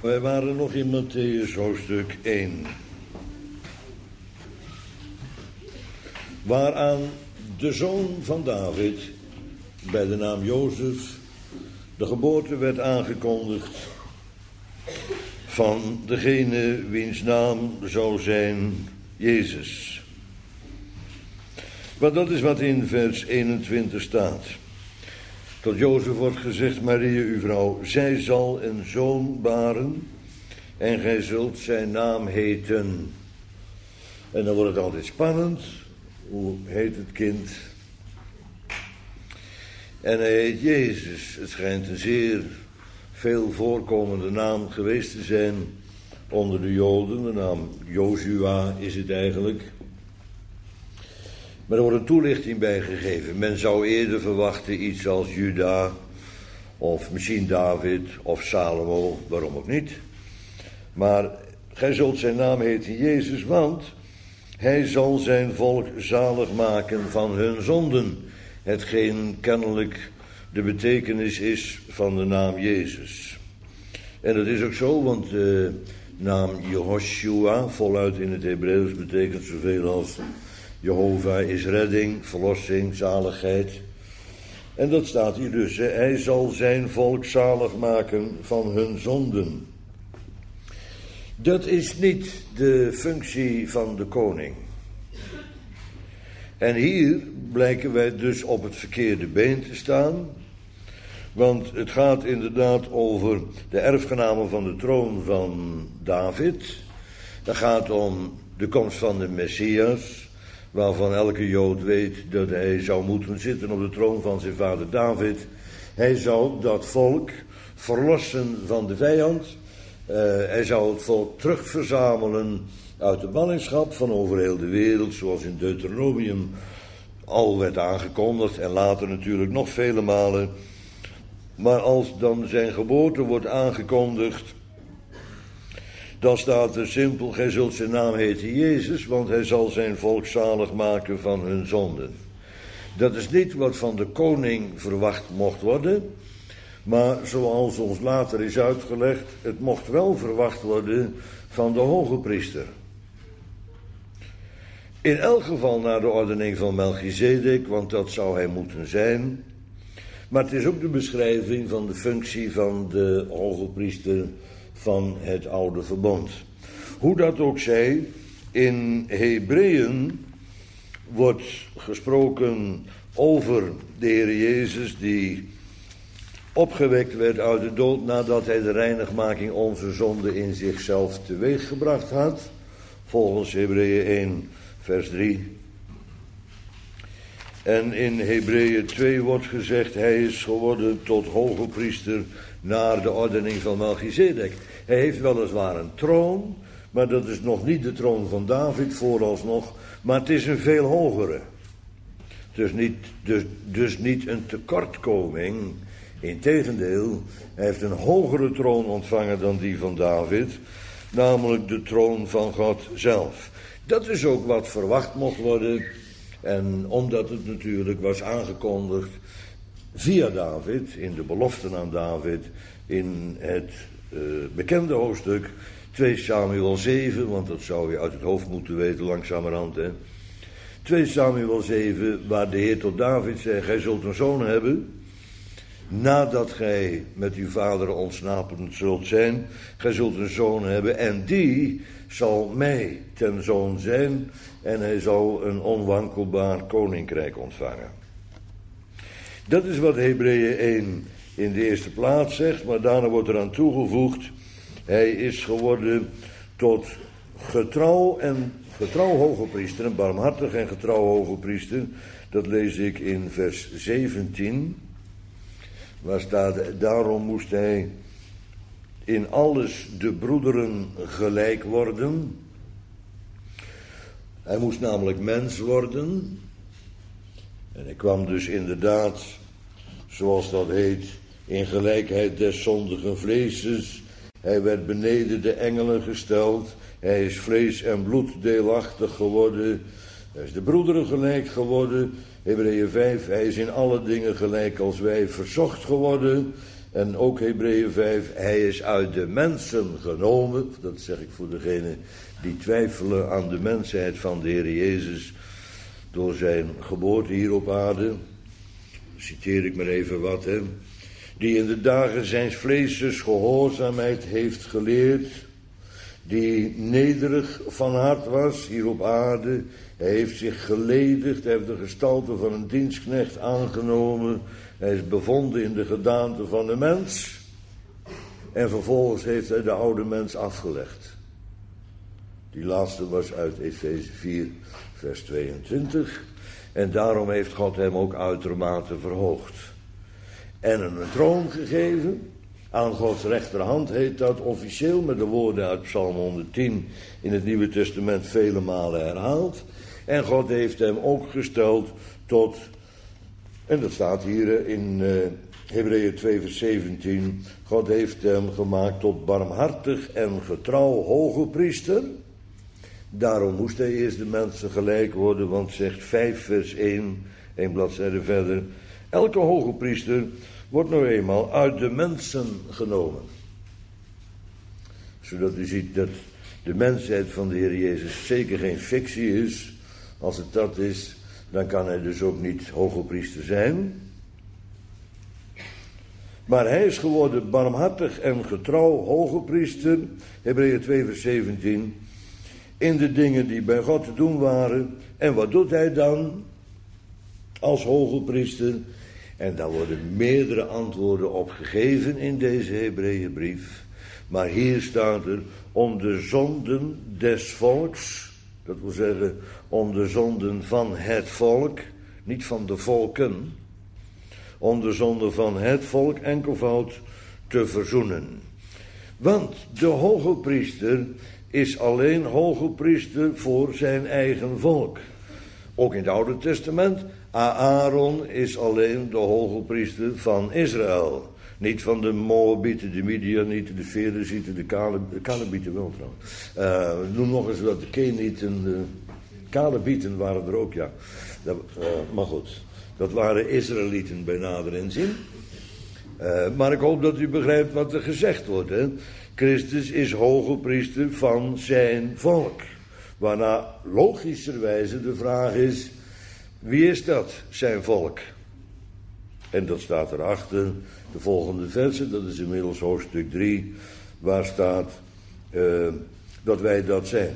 Wij waren nog in Mattheüs hoofdstuk 1. Waaraan de zoon van David, bij de naam Jozef, de geboorte werd aangekondigd van degene wiens naam zou zijn Jezus. Want dat is wat in vers 21 staat. Tot Jozef wordt gezegd: Maria, uw vrouw, zij zal een zoon baren en gij zult zijn naam heten. En dan wordt het altijd spannend. Hoe heet het kind? En hij heet Jezus. Het schijnt een zeer veel voorkomende naam geweest te zijn onder de Joden. De naam Jozua is het eigenlijk. Maar er wordt een toelichting bij gegeven. Men zou eerder verwachten iets als Juda, of misschien David, of Salomo, waarom ook niet. Maar gij zult zijn naam heten Jezus, want hij zal zijn volk zalig maken van hun zonden. Hetgeen kennelijk de betekenis is van de naam Jezus. En dat is ook zo, want de naam Jehoshua, voluit in het Hebreeuws, betekent zoveel als Jehovah is redding, verlossing, zaligheid. En dat staat hier dus. Hij zal zijn volk zalig maken van hun zonden. Dat is niet de functie van de koning. En hier blijken wij dus op het verkeerde been te staan. Want het gaat inderdaad over de erfgename van de troon van David. Het gaat om de komst van de Messias, waarvan elke Jood weet dat hij zou moeten zitten op de troon van zijn vader David. Hij zou dat volk verlossen van de vijand. Hij zou het volk terugverzamelen uit de ballingschap van over heel de wereld, zoals in Deuteronomium al werd aangekondigd en later natuurlijk nog vele malen. Maar als dan zijn geboorte wordt aangekondigd, dan staat er simpel: gij zult zijn naam heten Jezus, want hij zal zijn volk zalig maken van hun zonden. Dat is niet wat van de koning verwacht mocht worden, maar zoals ons later is uitgelegd, het mocht wel verwacht worden van de hoge priester. In elk geval naar de ordening van Melchizedek, want dat zou hij moeten zijn. Maar het is ook de beschrijving van de functie van de hoge priester van het oude verbond. Hoe dat ook zij, in Hebreeën wordt gesproken over de Heer Jezus die opgewekt werd uit de dood nadat hij de reinigmaking onze zonde in zichzelf teweeggebracht had. Volgens Hebreeën 1 vers 3. En in Hebreeën 2 wordt gezegd: hij is geworden tot hoge priester naar de ordening van Melchizedek. Hij heeft weliswaar een troon, maar dat is nog niet de troon van David vooralsnog, maar het is een veel hogere. Dus niet een tekortkoming. Integendeel, hij heeft een hogere troon ontvangen dan die van David, namelijk de troon van God zelf. Dat is ook wat verwacht mocht worden. En omdat het natuurlijk was aangekondigd via David, in de beloften aan David, in het bekende hoofdstuk 2 Samuel 7, want dat zou je uit het hoofd moeten weten langzamerhand. 2 Samuel 7, waar de Heer tot David zei: gij zult een zoon hebben, nadat gij met uw vader ontsnapen zult zijn. Gij zult een zoon hebben en die zal mij ten zoon zijn en hij zal een onwankelbaar koninkrijk ontvangen. Dat is wat Hebreeën 1 in de eerste plaats zegt, maar daarna wordt er aan toegevoegd: hij is geworden tot getrouw hoge priester, een barmhartig en getrouw hoge priester. Dat lees ik in vers 17, waar staat: daarom moest hij in alles de broederen gelijk worden. Hij moest namelijk mens worden. En hij kwam dus inderdaad, zoals dat heet, in gelijkheid des zondigen vleeses. Hij werd beneden de engelen gesteld. Hij is vlees en bloed deelachtig geworden. Hij is de broederen gelijk geworden. Hebreeën 5, hij is in alle dingen gelijk als wij verzocht geworden. En ook Hebreeën 5, hij is uit de mensen genomen. Dat zeg ik voor degenen die twijfelen aan de mensheid van de Heer Jezus door zijn geboorte hier op aarde. Citeer ik maar even wat, hè. Die in de dagen zijns vleeses gehoorzaamheid heeft geleerd, die nederig van hart was hier op aarde. Hij heeft zich geledigd, hij heeft de gestalte van een dienstknecht aangenomen. Hij is bevonden in de gedaante van de mens. En vervolgens heeft hij de oude mens afgelegd. Die laatste was uit Efeze 4, vers 22. En daarom heeft God hem ook uitermate verhoogd. En een troon gegeven. Aan Gods rechterhand heet dat officieel, met de woorden uit Psalm 110 in het Nieuwe Testament vele malen herhaald. En God heeft hem ook gesteld tot, en dat staat hier in Hebreeën 2 vers 17, God heeft hem gemaakt tot barmhartig en getrouw hoge priester. Daarom moest hij eerst de mensen gelijk worden, want zegt 5 vers 1, 1 bladzijde verder, elke hoge priester wordt nou eenmaal uit de mensen genomen. Zodat u ziet dat de mensheid van de Heer Jezus zeker geen fictie is. Als het dat is, dan kan hij dus ook niet hoge priester zijn. Maar hij is geworden barmhartig en getrouw hoge priester, Hebreeën 2 vers 17, in de dingen die bij God te doen waren. En wat doet hij dan als hoge priester? En daar worden meerdere antwoorden op gegeven in deze Hebreeënbrief. Maar hier staat er om de zonden des volks, dat wil zeggen om de zonden van het volk, niet van de volken, om de zonden van het volk enkelvoud te verzoenen. Want de hoge priester is alleen hoge priester voor zijn eigen volk. Ook in het Oude Testament, Aaron is alleen de hoge priester van Israël. Niet van de Moabieten, de Midianieten, de Ferezieten, de Kalebieten wel trouwens. Noem nog eens wat, de Kenieten, de Kalebieten waren er ook, ja. Maar goed, dat waren Israëlieten bij nader inzien. Maar ik hoop dat u begrijpt wat er gezegd wordt, hè. Christus is hoge priester van zijn volk. Waarna logischerwijze de vraag is, wie is dat, zijn volk? En dat staat erachter, de volgende versen, dat is inmiddels hoofdstuk 3, waar staat dat wij dat zijn.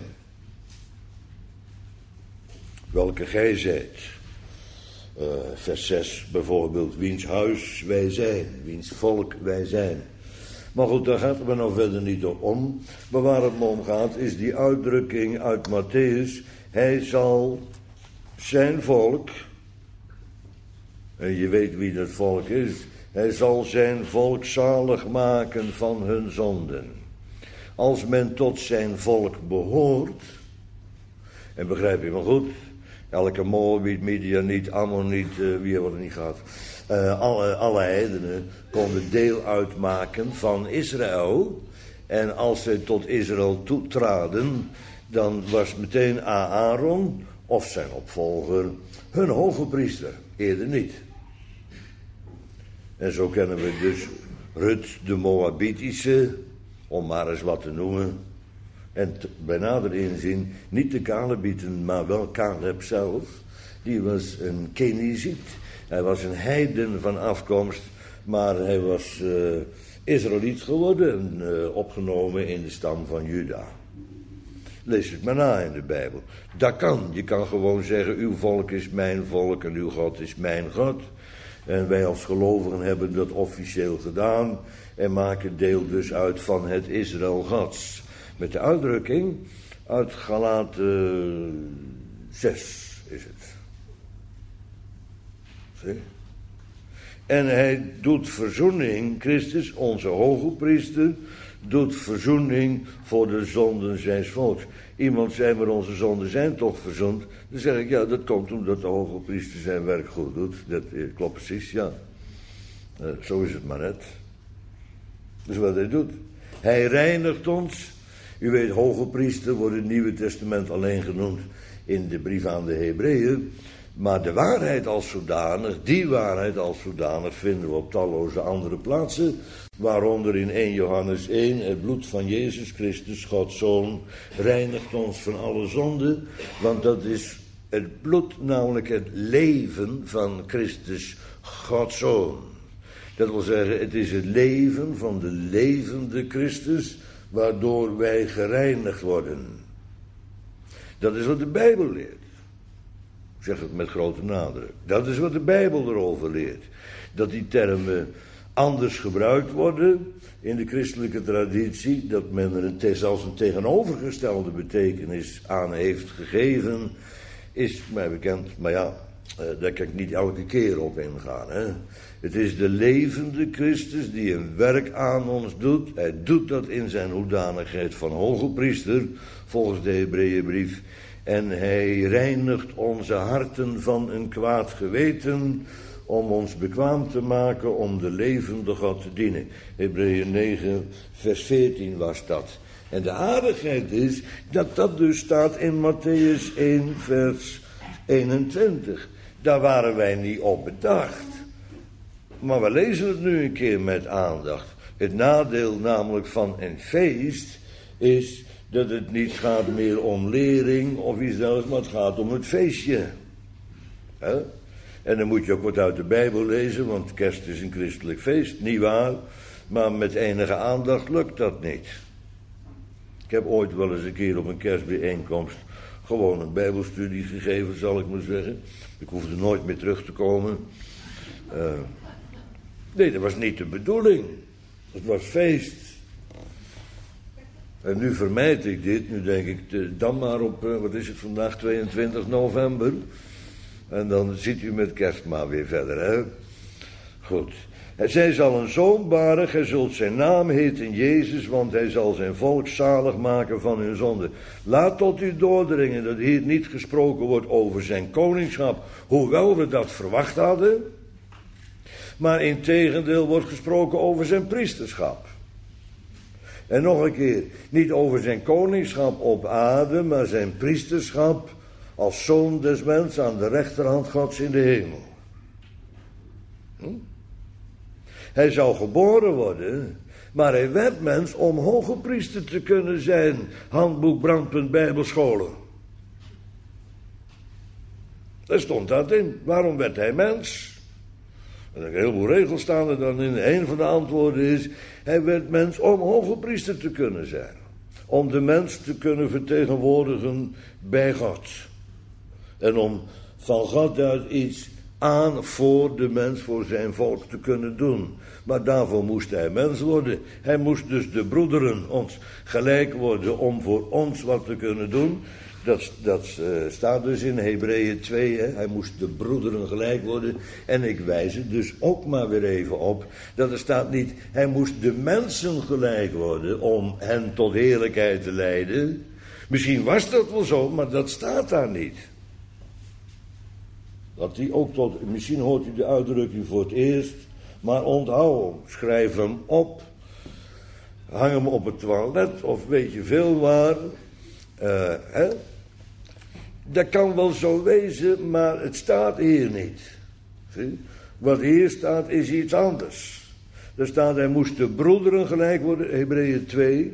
Welke gij zijt. Vers 6 bijvoorbeeld, wiens huis wij zijn, wiens volk wij zijn. Maar goed, daar gaat het me nou verder niet om. Maar waar het me om gaat is die uitdrukking uit Matthäus. Hij zal zijn volk, en je weet wie dat volk is, hij zal zijn volk zalig maken van hun zonden. Als men tot zijn volk behoort, en begrijp je me goed, elke Moabiet, Midianiet, Ammoniet, wie hebben we er niet gehad, alle heidenen konden deel uitmaken van Israël. En als zij tot Israël toetraden, dan was meteen Aaron of zijn opvolger hun hoge priester, eerder niet. En zo kennen we dus Rut de Moabitische, om maar eens wat te noemen. En bij nader inzien, niet de Kalebieten, maar wel Caleb zelf. Die was een Keniziet. Hij was een heiden van afkomst, maar hij was Israëliet geworden, opgenomen in de stam van Juda. Lees het maar na in de Bijbel. Dat kan. Je kan gewoon zeggen, uw volk is mijn volk en uw God is mijn God. En wij als gelovigen hebben dat officieel gedaan en maken deel dus uit van het Israël Gods. Met de uitdrukking uit Galaten 6 is het. Zie? En hij doet verzoening, Christus, onze hoge priester, doet verzoening voor de zonden zijns volks. Iemand zei, maar onze zonden zijn toch verzoend? Dan zeg ik, ja, dat komt omdat de hoge priester zijn werk goed doet. Dat klopt precies, ja. Zo is het maar net. Dus wat hij doet. Hij reinigt ons. U weet, hoge priester wordt in het Nieuwe Testament alleen genoemd in de brief aan de Hebreeën. Maar de waarheid als zodanig, die waarheid als zodanig vinden we op talloze andere plaatsen. Waaronder in 1 Johannes 1, het bloed van Jezus Christus, Gods Zoon, reinigt ons van alle zonde. Want dat is het bloed, namelijk het leven van Christus, Gods Zoon. Dat wil zeggen, het is het leven van de levende Christus, waardoor wij gereinigd worden. Dat is wat de Bijbel leert. Ik zeg het met grote nadruk. Dat is wat de Bijbel erover leert. Dat die termen anders gebruikt worden in de christelijke traditie, dat men er zelfs een tegenovergestelde betekenis aan heeft gegeven, is mij bekend, maar ja, daar kan ik niet elke keer op ingaan. Hè. Het is de levende Christus die een werk aan ons doet. Hij doet dat in zijn hoedanigheid van hoge priester, volgens de Hebreeënbrief. En hij reinigt onze harten van een kwaad geweten, om ons bekwaam te maken om de levende God te dienen. Hebreeën 9, vers 14 was dat. En de aardigheid is dat dat dus staat in Matthäus 1, vers 21. Daar waren wij niet op bedacht. Maar we lezen het nu een keer met aandacht. Het nadeel namelijk van een feest is dat het niet gaat meer om lering of iets dergelijks, maar het gaat om het feestje. He? En dan moet je ook wat uit de Bijbel lezen, want kerst is een christelijk feest, niet waar? Maar met enige aandacht lukt dat niet. Ik heb ooit wel eens een keer op een kerstbijeenkomst gewoon een Bijbelstudie gegeven, zal ik maar zeggen. Ik hoefde nooit meer terug te komen. Nee, dat was niet de bedoeling. Het was feest. En nu vermijd ik dit. Nu denk ik, dan maar op, wat is het vandaag, 22 november. En dan ziet u met kerst maar weer verder, hè. Goed. Zij zal een zoon baren, gij zult zijn naam heten Jezus, want hij zal zijn volk zalig maken van hun zonde. Laat tot u doordringen dat hier niet gesproken wordt over zijn koningschap, hoewel we dat verwacht hadden. Maar integendeel wordt gesproken over zijn priesterschap. En nog een keer, niet over zijn koningschap op aarde, maar zijn priesterschap als zoon des mens aan de rechterhand Gods in de hemel. Hij zou geboren worden, maar hij werd mens om hoge priester te kunnen zijn. Handboek Brandpunt Bijbelscholen. Daar stond dat in. Waarom werd hij mens? En een heleboel regels staan er dan in. Een van de antwoorden is, hij werd mens om hoge priester te kunnen zijn. Om de mens te kunnen vertegenwoordigen bij God. En om van God uit iets aan voor de mens, voor zijn volk te kunnen doen. Maar daarvoor moest hij mens worden. Hij moest dus de broederen ons gelijk worden om voor ons wat te kunnen doen. Dat staat dus in Hebreeën 2, hè? Hij moest de broederen gelijk worden. En ik wijs er dus ook maar weer even op, dat er staat niet, hij moest de mensen gelijk worden om hen tot heerlijkheid te leiden. Misschien was dat wel zo, maar dat staat daar niet. Dat hij ook tot, misschien hoort u de uitdrukking voor het eerst, maar onthoud hem, schrijf hem op, hang hem op het toilet of weet je veel waar. Dat kan wel zo wezen, maar het staat hier niet. Zie? Wat hier staat is iets anders. Er staat, hij moest de broederen gelijk worden, Hebreeën 2,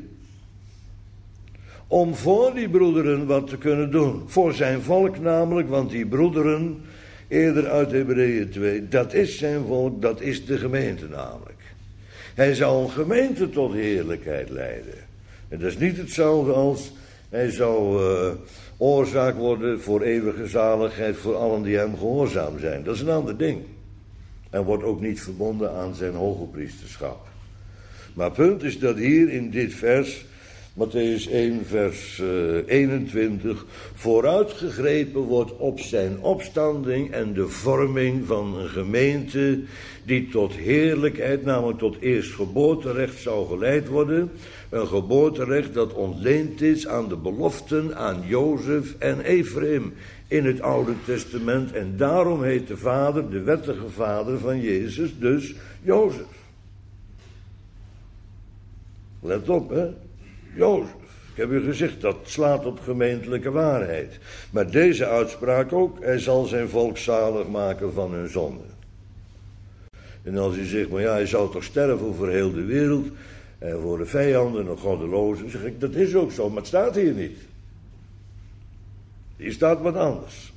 om voor die broederen wat te kunnen doen. Voor zijn volk namelijk, want die broederen, eerder uit Hebreeën 2, dat is zijn volk, dat is de gemeente namelijk. Hij zou een gemeente tot heerlijkheid leiden. En dat is niet hetzelfde als hij zou oorzaak worden voor eeuwige zaligheid voor allen die hem gehoorzaam zijn. Dat is een ander ding. En wordt ook niet verbonden aan zijn hogepriesterschap. Maar het punt is dat hier in dit vers, Matthäus 1 vers 21, vooruitgegrepen wordt op zijn opstanding en de vorming van een gemeente die tot heerlijkheid, namelijk tot eerstgeboorterecht zou geleid worden. Een geboorterecht dat ontleend is aan de beloften aan Jozef en Ephraim in het Oude Testament. En daarom heet de vader, de wettige vader van Jezus, dus Jozef. Let op, hè. Jozef. Ik heb u gezegd, dat slaat op gemeentelijke waarheid. Maar deze uitspraak ook, hij zal zijn volk zalig maken van hun zonde. En als u zegt, maar ja, hij zou toch sterven voor heel de wereld, en voor de vijanden en de goddelozen, zeg ik, dat is ook zo, maar het staat hier niet. Hier staat wat anders.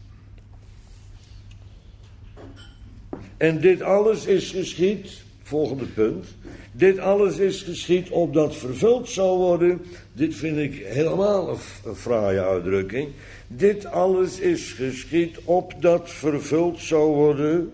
En dit alles is geschied, volgende punt, dit alles is geschied opdat vervuld zou worden, dit vind ik helemaal een fraaie uitdrukking, dit alles is geschied opdat vervuld zou worden,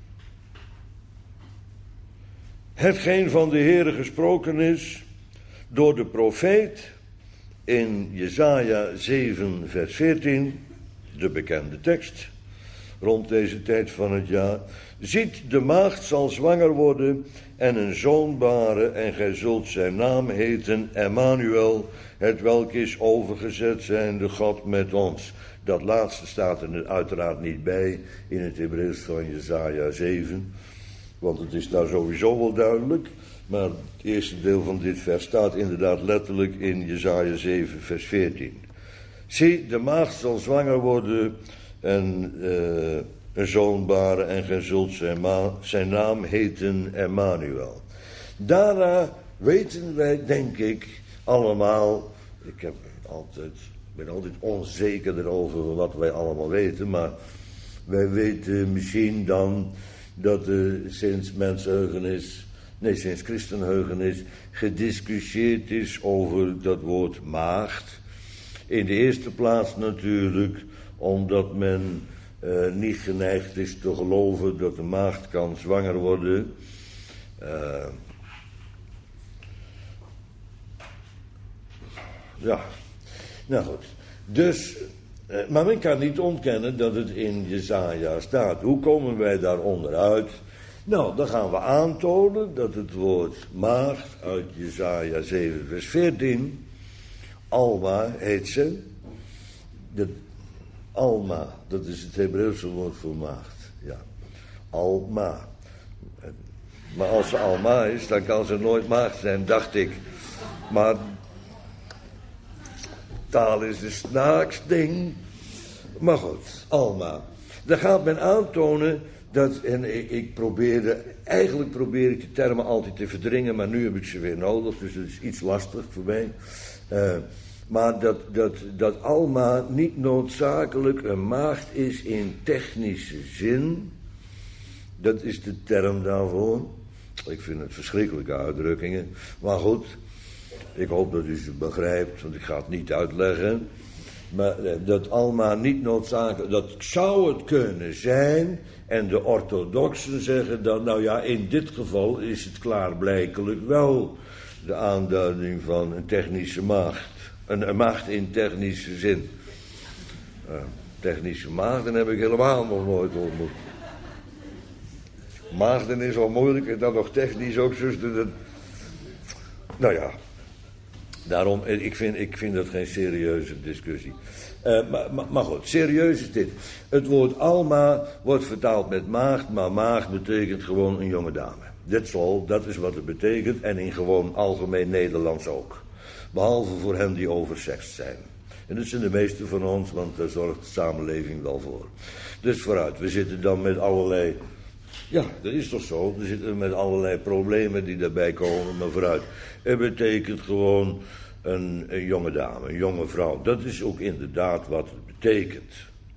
hetgeen van de Heere gesproken is door de profeet in Jesaja 7 vers 14, de bekende tekst, rond deze tijd van het jaar. Ziet, de maagd zal zwanger worden en een zoon baren en gij zult zijn naam heten Emmanuel, hetwelk is overgezet zijnde God met ons. Dat laatste staat er uiteraard niet bij in het Hebreeuws van Jesaja 7, want het is daar sowieso wel duidelijk. Maar het eerste deel van dit vers staat inderdaad letterlijk in Jesaja 7 vers 14. Zie, de maagd zal zwanger worden en een zoon baren en gij zult zijn naam heten Emmanuel. Daarna weten wij, denk ik, allemaal, ik ben altijd onzeker erover wat wij allemaal weten, maar wij weten misschien dan dat sinds christenheugenis gediscussieerd is over dat woord maagd. In de eerste plaats natuurlijk omdat men niet geneigd is te geloven dat de maagd kan zwanger worden. Ja, nou goed. Dus, maar men kan niet ontkennen dat het in Jesaja staat. Hoe komen wij daaronder uit? Nou, dan gaan we aantonen dat het woord maagd uit Jesaja 7 vers 14, Alma heet ze. Alma, dat is het Hebreeuwse woord voor maagd. Ja, Alma. Maar als ze Alma is, dan kan ze nooit maagd zijn, dacht ik. Maar taal is een snaaks ding. Maar goed, Alma. Dan gaat men aantonen dat, en eigenlijk probeer ik de termen altijd te verdringen, maar nu heb ik ze weer nodig, dus het is iets lastig voor mij. Maar dat Alma niet noodzakelijk een maagd is in technische zin, dat is de term daarvoor. Ik vind het verschrikkelijke uitdrukkingen, maar goed, ik hoop dat u ze begrijpt, want ik ga het niet uitleggen. Maar dat Alma niet noodzakelijk, dat zou het kunnen zijn. En de orthodoxen zeggen dan, nou ja, in dit geval is het klaarblijkelijk wel de aanduiding van een technische maagd. Een maagd in technische zin. Technische maagden heb ik helemaal nog nooit ontmoet. Maagden is al moeilijk en dan nog technisch ook, zuster. Nou ja. Daarom, ik vind dat geen serieuze discussie. Maar goed, serieus is dit. Het woord Alma wordt vertaald met maagd, maar maagd betekent gewoon een jonge dame. Dat is wat het betekent en in gewoon algemeen Nederlands ook. Behalve voor hen die oversext zijn. En dat zijn de meeste van ons, want daar zorgt de samenleving wel voor. Dus vooruit, we zitten dan met allerlei... Ja, dat is toch zo. We zitten met allerlei problemen die daarbij komen, maar vooruit. Het betekent gewoon een jonge dame, een jonge vrouw. Dat is ook inderdaad wat het betekent.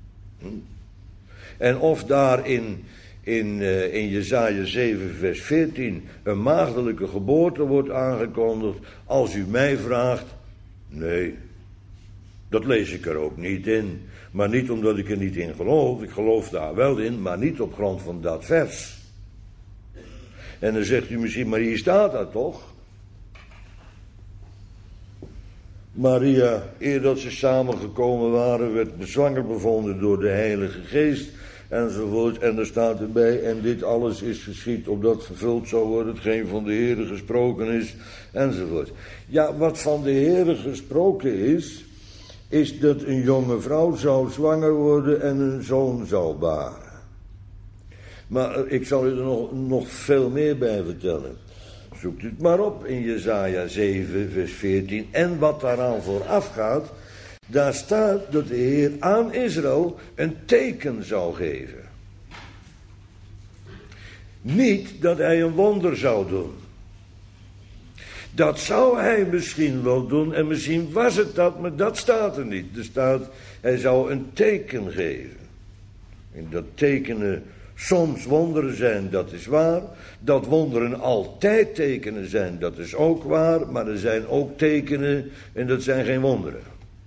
En of daar in Jesaja 7 vers 14 een maagdelijke geboorte wordt aangekondigd, als u mij vraagt, nee, dat lees ik er ook niet in. Maar niet omdat ik er niet in geloof, ik geloof daar wel in, maar niet op grond van dat vers. En dan zegt u misschien, maar hier staat dat toch? Maria, eer dat ze samengekomen waren, werd zwanger bevonden door de Heilige Geest, enzovoort. En er staat erbij, en dit alles is geschied opdat vervuld zou worden, hetgeen van de Heere gesproken is, enzovoort. Ja, wat van de Heere gesproken is dat een jonge vrouw zou zwanger worden en een zoon zou baren. Maar ik zal u er nog veel meer bij vertellen. zoekt u het maar op in Jesaja 7 vers 14. En wat daaraan vooraf gaat, daar staat dat de Heer aan Israël een teken zou geven. Niet dat hij een wonder zou doen. Dat zou hij misschien wel doen en misschien was het dat, maar dat staat er niet. Er staat, hij zou een teken geven. En dat tekenen soms wonderen zijn, dat is waar. Dat wonderen altijd tekenen zijn, dat is ook waar. Maar er zijn ook tekenen en dat zijn geen wonderen.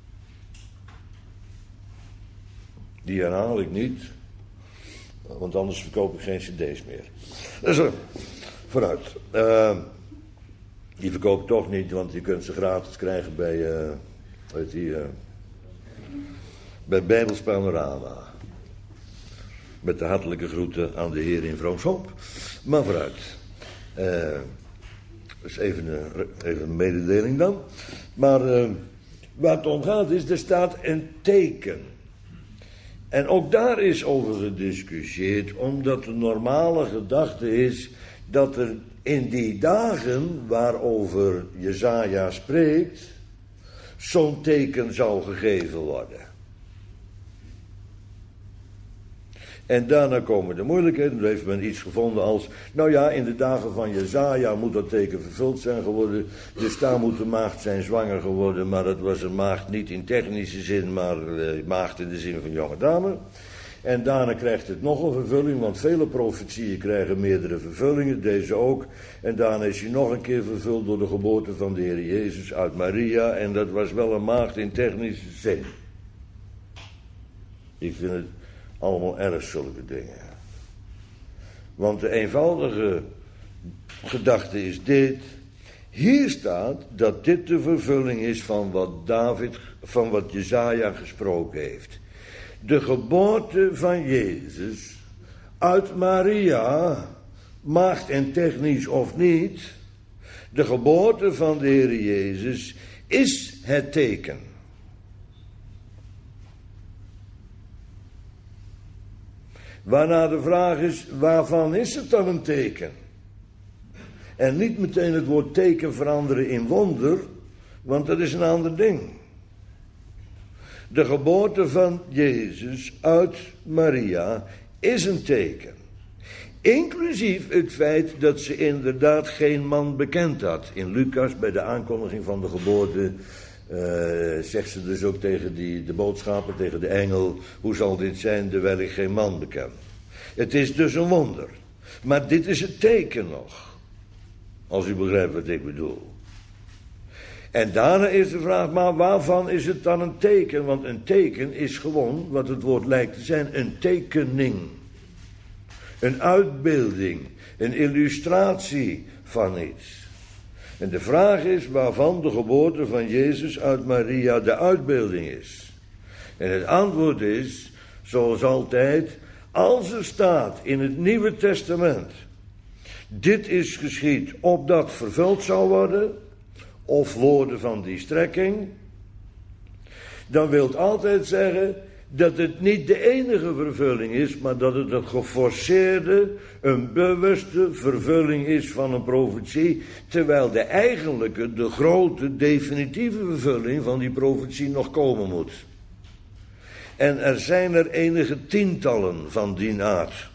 Die herhaal ik niet, want anders verkoop ik geen cd's meer. Dus vooruit. Die verkoop ik toch niet, want je kunt ze gratis krijgen bij Bijbels Panorama. Met de hartelijke groeten aan de Heer in Vroomschop. Maar vooruit. Dus even een mededeling dan. Maar waar het om gaat is, er staat een teken. En ook daar is over gediscussieerd, omdat de normale gedachte is dat er in die dagen waarover Jesaja spreekt, zo'n teken zou gegeven worden. En daarna komen de moeilijkheden. Dan heeft men iets gevonden als, nou ja, in de dagen van Jesaja moet dat teken vervuld zijn geworden. Dus daar moet de maagd zijn zwanger geworden. Maar dat was een maagd niet in technische zin, maar maagd in de zin van jonge dame. En daarna krijgt het nog een vervulling, want vele profetieën krijgen meerdere vervullingen, deze ook. En daarna is hij nog een keer vervuld door de geboorte van de Heer Jezus uit Maria. En dat was wel een maagd in technische zin. Ik vind het allemaal erg zulke dingen. Want de eenvoudige gedachte is dit. Hier staat dat dit de vervulling is van wat Jesaja gesproken heeft. De geboorte van Jezus uit Maria, maagd en technisch of niet, de geboorte van de Heer Jezus is het teken. Waarna de vraag is, waarvan is het dan een teken? En niet meteen het woord teken veranderen in wonder, want dat is een ander ding. De geboorte van Jezus uit Maria is een teken. Inclusief het feit dat ze inderdaad geen man bekend had. In Lucas, bij de aankondiging van de geboorte, zegt ze dus ook tegen de boodschapper, tegen de engel, hoe zal dit zijn, terwijl ik geen man beken. Het is dus een wonder. Maar dit is het teken nog. Als u begrijpt wat ik bedoel. En daarna is de vraag, maar waarvan is het dan een teken? Want een teken is gewoon, wat het woord lijkt te zijn, een tekening. Een uitbeelding, een illustratie van iets. En de vraag is waarvan de geboorte van Jezus uit Maria de uitbeelding is. En het antwoord is, zoals altijd, als er staat in het Nieuwe Testament, dit is geschied opdat vervuld zou worden, of woorden van die strekking, dan wil het altijd zeggen dat het niet de enige vervulling is, maar dat het een geforceerde, een bewuste vervulling is van een profetie, terwijl de eigenlijke, de grote, definitieve vervulling van die profetie nog komen moet. En er zijn er enige tientallen van die aard.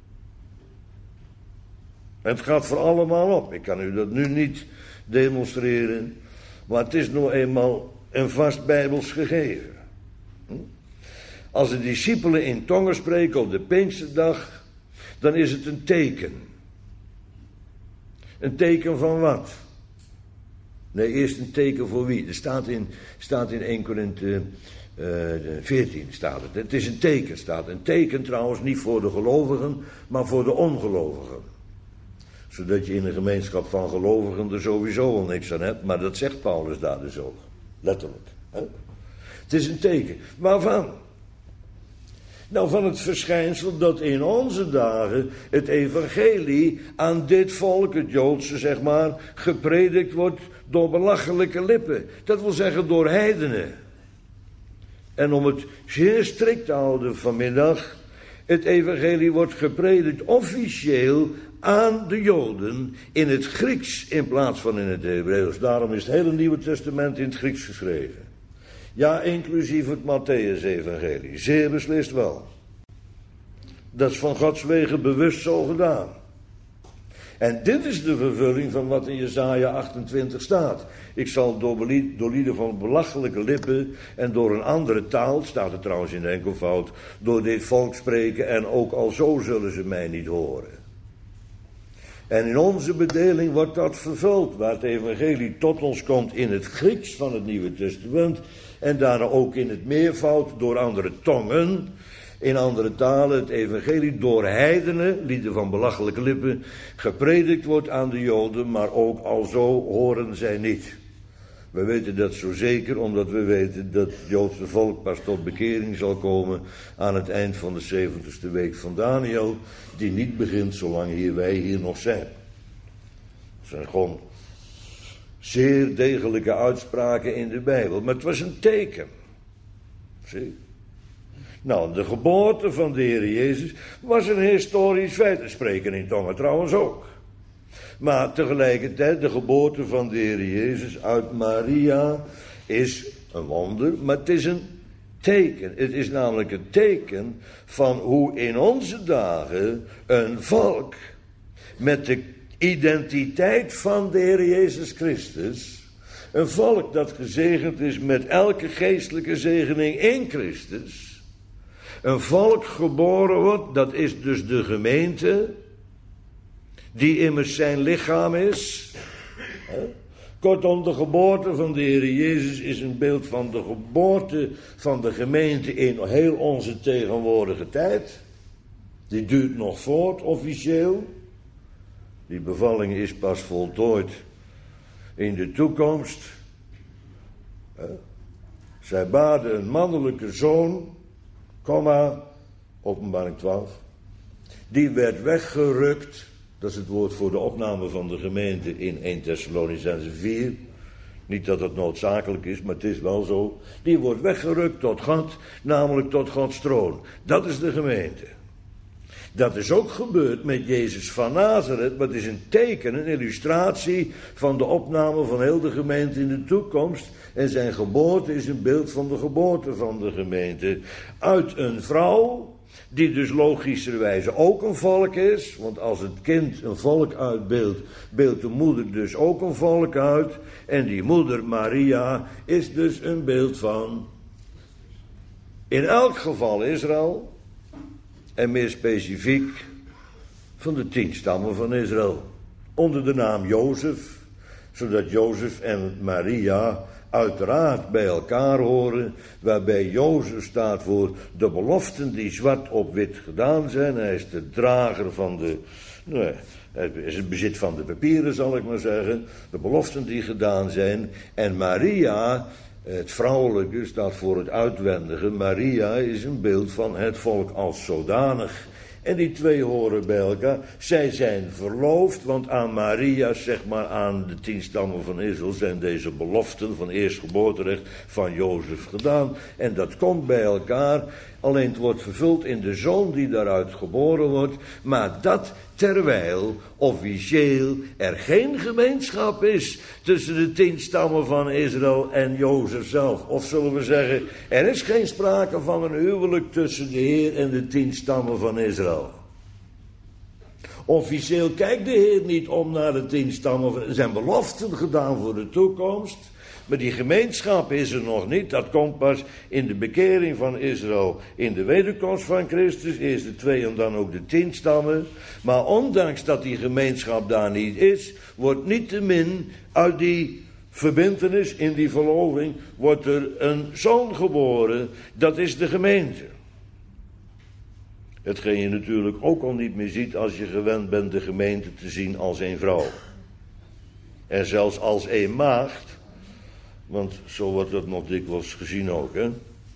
Het gaat voor allemaal op. Ik kan u dat nu niet demonstreren, maar het is nou eenmaal een vast Bijbels gegeven. Als de discipelen in tongen spreken op de Pinksterdag, dan is het een teken. Een teken van wat? Nee, eerst een teken voor wie? Er staat in 1 Korinthe 14 staat het. Het is een teken, staat. Een teken trouwens niet voor de gelovigen, maar voor de ongelovigen. Zodat je in een gemeenschap van gelovigen er sowieso al niks aan hebt. Maar dat zegt Paulus daar dus ook. Letterlijk. Hè? Het is een teken. Waarvan? Nou, van het verschijnsel dat in onze dagen het evangelie aan dit volk, het Joodse zeg maar, gepredikt wordt door belachelijke lippen. Dat wil zeggen door heidenen. En om het zeer strikt te houden vanmiddag, Het evangelie wordt gepredikt officieel aan de Joden in het Grieks in plaats van in het Hebreeuws. Daarom is het hele Nieuwe Testament in het Grieks geschreven. Ja, inclusief het Matthäus-evangelie. Zeer beslist wel. Dat is van Gods wegen bewust zo gedaan. En dit is de vervulling van wat in Jesaja 28 staat. Ik zal door lieden van belachelijke lippen en door een andere taal, staat er trouwens in de enkelvoud, door dit volk spreken en ook al zo zullen ze mij niet horen. En in onze bedeling wordt dat vervuld, waar het evangelie tot ons komt in het Grieks van het Nieuwe Testament en daarna ook in het meervoud door andere tongen. In andere talen het evangelie door heidenen, lieden van belachelijke lippen, gepredikt wordt aan de Joden, maar ook alzo horen zij niet. We weten dat zo zeker, omdat we weten dat het Joodse volk pas tot bekering zal komen aan het eind van de 70ste week van Daniel, die niet begint zolang wij hier nog zijn. Dat zijn gewoon zeer degelijke uitspraken in de Bijbel, maar het was een teken. Zie? Nou, de geboorte van de Heer Jezus was een historisch feit. Spreken in tongen trouwens ook. Maar tegelijkertijd, de geboorte van de Heer Jezus uit Maria is een wonder, maar het is een teken. Het is namelijk een teken van hoe in onze dagen een volk met de identiteit van de Heer Jezus Christus, een volk dat gezegend is met elke geestelijke zegening in Christus, een volk geboren wordt, dat is dus de gemeente, die immers zijn lichaam is. Kortom, de geboorte van de Heer Jezus is een beeld van de geboorte van de gemeente in heel onze tegenwoordige tijd. Die duurt nog voort, officieel. Die bevalling is pas voltooid in de toekomst. Zij baarde een mannelijke zoon, Openbaring 12. Die werd weggerukt. Dat is het woord voor de opname van de gemeente in 1 Thessalonicenzen 4. Niet dat het noodzakelijk is, maar het is wel zo. Die wordt weggerukt tot God, namelijk tot Gods troon. Dat is de gemeente. Dat is ook gebeurd met Jezus van Nazareth, maar het is een teken, een illustratie van de opname van heel de gemeente in de toekomst. En zijn geboorte is een beeld van de geboorte van de gemeente. Uit een vrouw, die dus logischerwijze ook een volk is, want als het kind een volk uitbeeldt, beeldt de moeder dus ook een volk uit. En die moeder Maria is dus een beeld van, in elk geval Israël, en meer specifiek van de 10 stammen van Israël. Onder de naam Jozef, zodat Jozef en Maria uiteraard bij elkaar horen, waarbij Jozef staat voor de beloften die zwart op wit gedaan zijn. Hij is de drager van hij is het bezit van de papieren, zal ik maar zeggen, de beloften die gedaan zijn. En Maria, het vrouwelijke, staat voor het uitwendige. Maria is een beeld van het volk als zodanig. En die twee horen bij elkaar. Zij zijn verloofd, want aan Maria, zeg maar aan de 10 stammen van Israël, zijn deze beloften van eerstgeboorterecht van Jozef gedaan. En dat komt bij elkaar. Alleen het wordt vervuld in de zoon die daaruit geboren wordt. Maar dat terwijl officieel er geen gemeenschap is tussen de 10 stammen van Israël en Jozef zelf. Of zullen we zeggen, er is geen sprake van een huwelijk tussen de Heer en de 10 stammen van Israël. Officieel kijkt de Heer niet om naar de 10 stammen. Er zijn beloften gedaan voor de toekomst. Maar die gemeenschap is er nog niet. Dat komt pas in de bekering van Israël. In de wederkomst van Christus. Eerst de 2 en dan ook de 10 stammen. Maar ondanks dat die gemeenschap daar niet is, wordt niettemin uit die verbintenis, in die verloving, wordt er een zoon geboren. Dat is de gemeente. Hetgeen je natuurlijk ook al niet meer ziet als je gewend bent de gemeente te zien als een vrouw. En zelfs als een maagd. Want zo wordt dat nog dikwijls gezien ook, hè.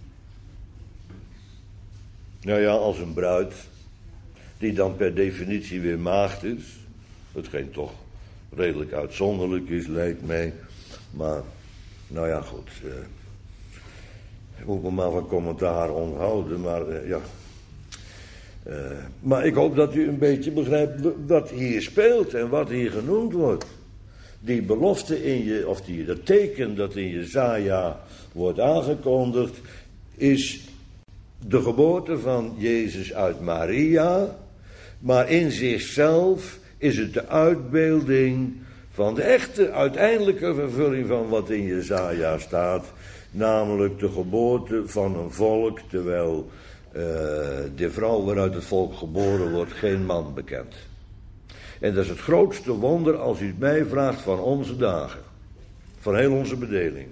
Nou ja, als een bruid, die dan per definitie weer maagd is. Hetgeen toch redelijk uitzonderlijk is, lijkt mij. Maar, nou ja, goed. Ik moet me maar van commentaar onthouden, maar ja. Maar ik hoop dat u een beetje begrijpt wat hier speelt en wat hier genoemd wordt. Die belofte dat teken dat in Jesaja wordt aangekondigd, is de geboorte van Jezus uit Maria, maar in zichzelf is het de uitbeelding van de echte uiteindelijke vervulling van wat in Jesaja staat, namelijk de geboorte van een volk, terwijl de vrouw waaruit het volk geboren wordt geen man bekent. En dat is het grootste wonder, als u het mij vraagt, van onze dagen. Van heel onze bedeling.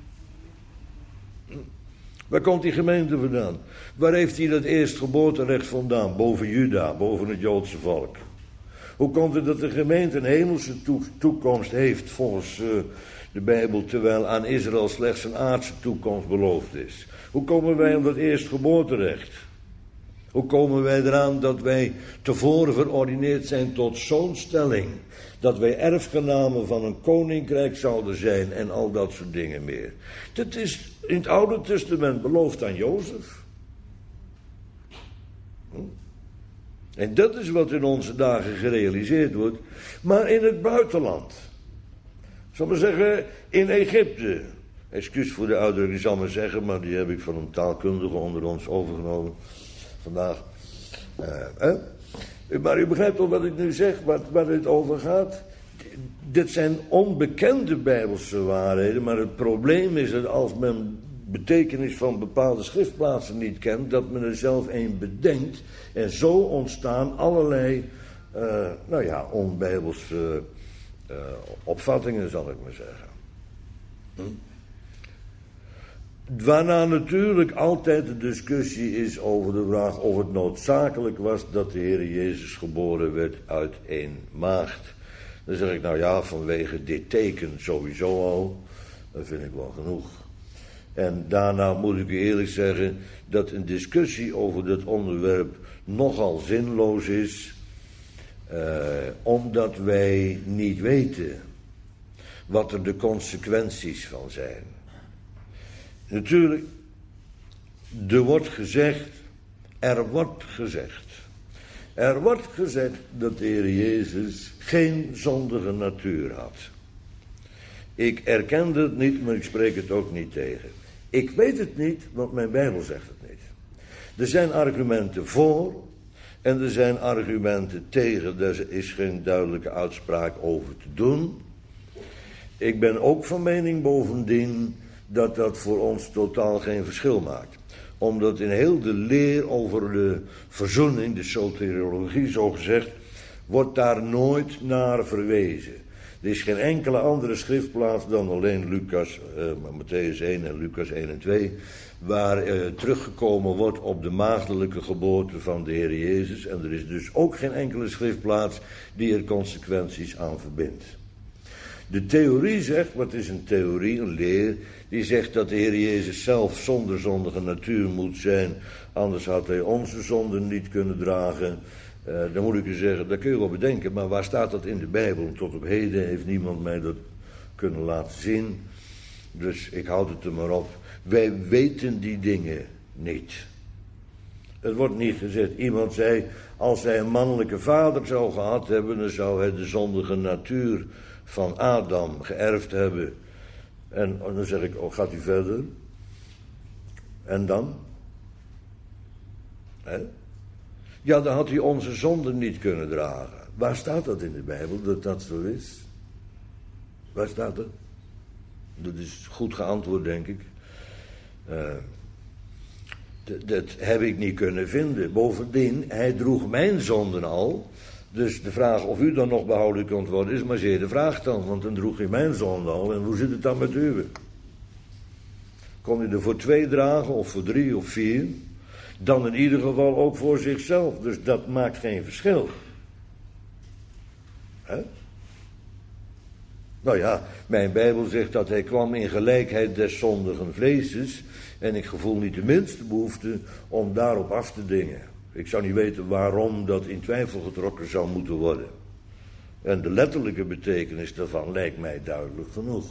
Waar komt die gemeente vandaan? Waar heeft hij dat eerstgeboorterecht vandaan? Boven Juda, boven het Joodse volk. Hoe komt het dat de gemeente een hemelse toekomst heeft volgens de Bijbel, terwijl aan Israël slechts een aardse toekomst beloofd is? Hoe komen wij aan dat eerstgeboorterecht? Hoe komen wij eraan dat wij tevoren verordineerd zijn tot zo'n stelling, dat wij erfgenamen van een koninkrijk zouden zijn en al dat soort dingen meer? Dat is in het Oude Testament beloofd aan Jozef. En dat is wat in onze dagen gerealiseerd wordt, maar in het buitenland. Zal maar zeggen, in Egypte. Excuus voor de uitdrukking, zal maar zeggen, maar die heb ik van een taalkundige onder ons overgenomen vandaag. Maar u begrijpt toch wat ik nu zeg, waar het over gaat? Dit zijn onbekende Bijbelse waarheden, maar het probleem is dat als men betekenis van bepaalde schriftplaatsen niet kent, dat men er zelf een bedenkt. En zo ontstaan allerlei, onbijbelse opvattingen, zal ik maar zeggen. Waarna natuurlijk altijd de discussie is over de vraag of het noodzakelijk was dat de Heer Jezus geboren werd uit een maagd. Dan zeg ik, vanwege dit teken sowieso al, dat vind ik wel genoeg. En daarna moet ik u eerlijk zeggen dat een discussie over dit onderwerp nogal zinloos is, omdat wij niet weten wat er de consequenties van zijn. Natuurlijk, er wordt gezegd dat de Heer Jezus geen zondige natuur had. Ik erken het niet, maar ik spreek het ook niet tegen. Ik weet het niet, want mijn Bijbel zegt het niet. Er zijn argumenten voor en er zijn argumenten tegen. Daar is geen duidelijke uitspraak over te doen. Ik ben ook van mening bovendien dat dat voor ons totaal geen verschil maakt. Omdat in heel de leer over de verzoening, de soteriologie zo gezegd, wordt daar nooit naar verwezen. Er is geen enkele andere schriftplaats dan alleen Mattheüs 1 en Lucas 1 en 2... waar teruggekomen wordt op de maagdelijke geboorte van de Heer Jezus. En er is dus ook geen enkele schriftplaats die er consequenties aan verbindt. De theorie zegt, wat is een theorie, een leer, die zegt dat de Heer Jezus zelf zonder zondige natuur moet zijn, anders had hij onze zonden niet kunnen dragen. Dan moet ik u zeggen, dat kun je wel bedenken, maar waar staat dat in de Bijbel? Tot op heden heeft niemand mij dat kunnen laten zien, dus ik houd het er maar op. Wij weten die dingen niet. Het wordt niet gezegd. Iemand zei, als hij een mannelijke vader zou gehad hebben, dan zou hij de zondige natuur van Adam geërfd hebben. En dan zeg ik, gaat u verder? En dan? Ja, dan had hij onze zonden niet kunnen dragen. Waar staat dat in de Bijbel, dat dat zo is? Waar staat dat? Dat is goed geantwoord, denk ik. Dat heb ik niet kunnen vinden. Bovendien, hij droeg mijn zonden al. Dus de vraag of u dan nog behouden kunt worden, is maar zeer de vraag dan. Want dan droeg hij mijn zonden al. En hoe zit het dan met u? Kon hij er voor 2 dragen, of voor 3 of 4? Dan in ieder geval ook voor zichzelf. Dus dat maakt geen verschil. Nou ja, mijn Bijbel zegt dat hij kwam in gelijkheid des zondigen vleeses. En ik gevoel niet de minste behoefte om daarop af te dingen. Ik zou niet weten waarom dat in twijfel getrokken zou moeten worden. En de letterlijke betekenis daarvan lijkt mij duidelijk genoeg.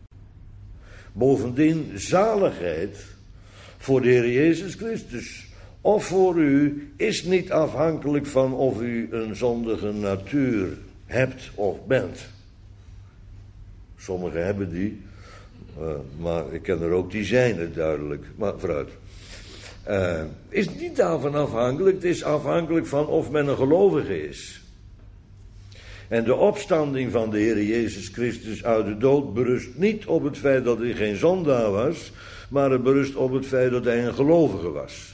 Bovendien, zaligheid voor de Heer Jezus Christus of voor u is niet afhankelijk van of u een zondige natuur hebt of bent. Sommigen hebben die, maar ik ken er ook die zijn het duidelijk. Maar vooruit. Is niet daarvan afhankelijk, het is afhankelijk van of men een gelovige is. En de opstanding van de Heer Jezus Christus uit de dood berust niet op het feit dat hij geen zondaar was, maar het berust op het feit dat hij een gelovige was.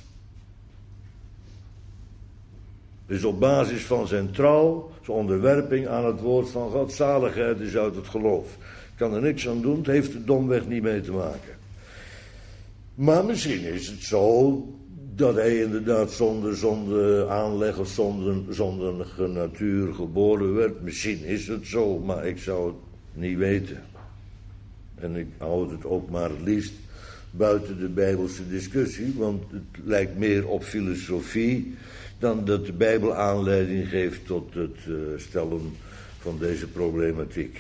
Dus op basis van zijn trouw, zijn onderwerping aan het woord van God, zaligheid is uit het geloof. Ik kan er niks aan doen, het heeft er domweg niet mee te maken. Maar misschien is het zo dat hij inderdaad zonder aanleg of zonder natuur geboren werd. Misschien is het zo, maar ik zou het niet weten. En ik houd het ook maar het liefst buiten de Bijbelse discussie, want het lijkt meer op filosofie dan dat de Bijbel aanleiding geeft tot het stellen van deze problematiek.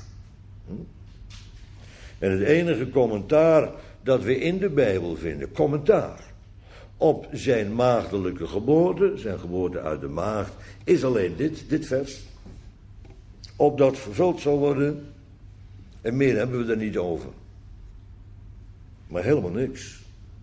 En het enige commentaar dat we in de Bijbel vinden, commentaar op zijn maagdelijke geboorte, zijn geboorte uit de maagd, is alleen dit vers. Opdat vervuld zal worden, en meer hebben we er niet over. Maar helemaal niks.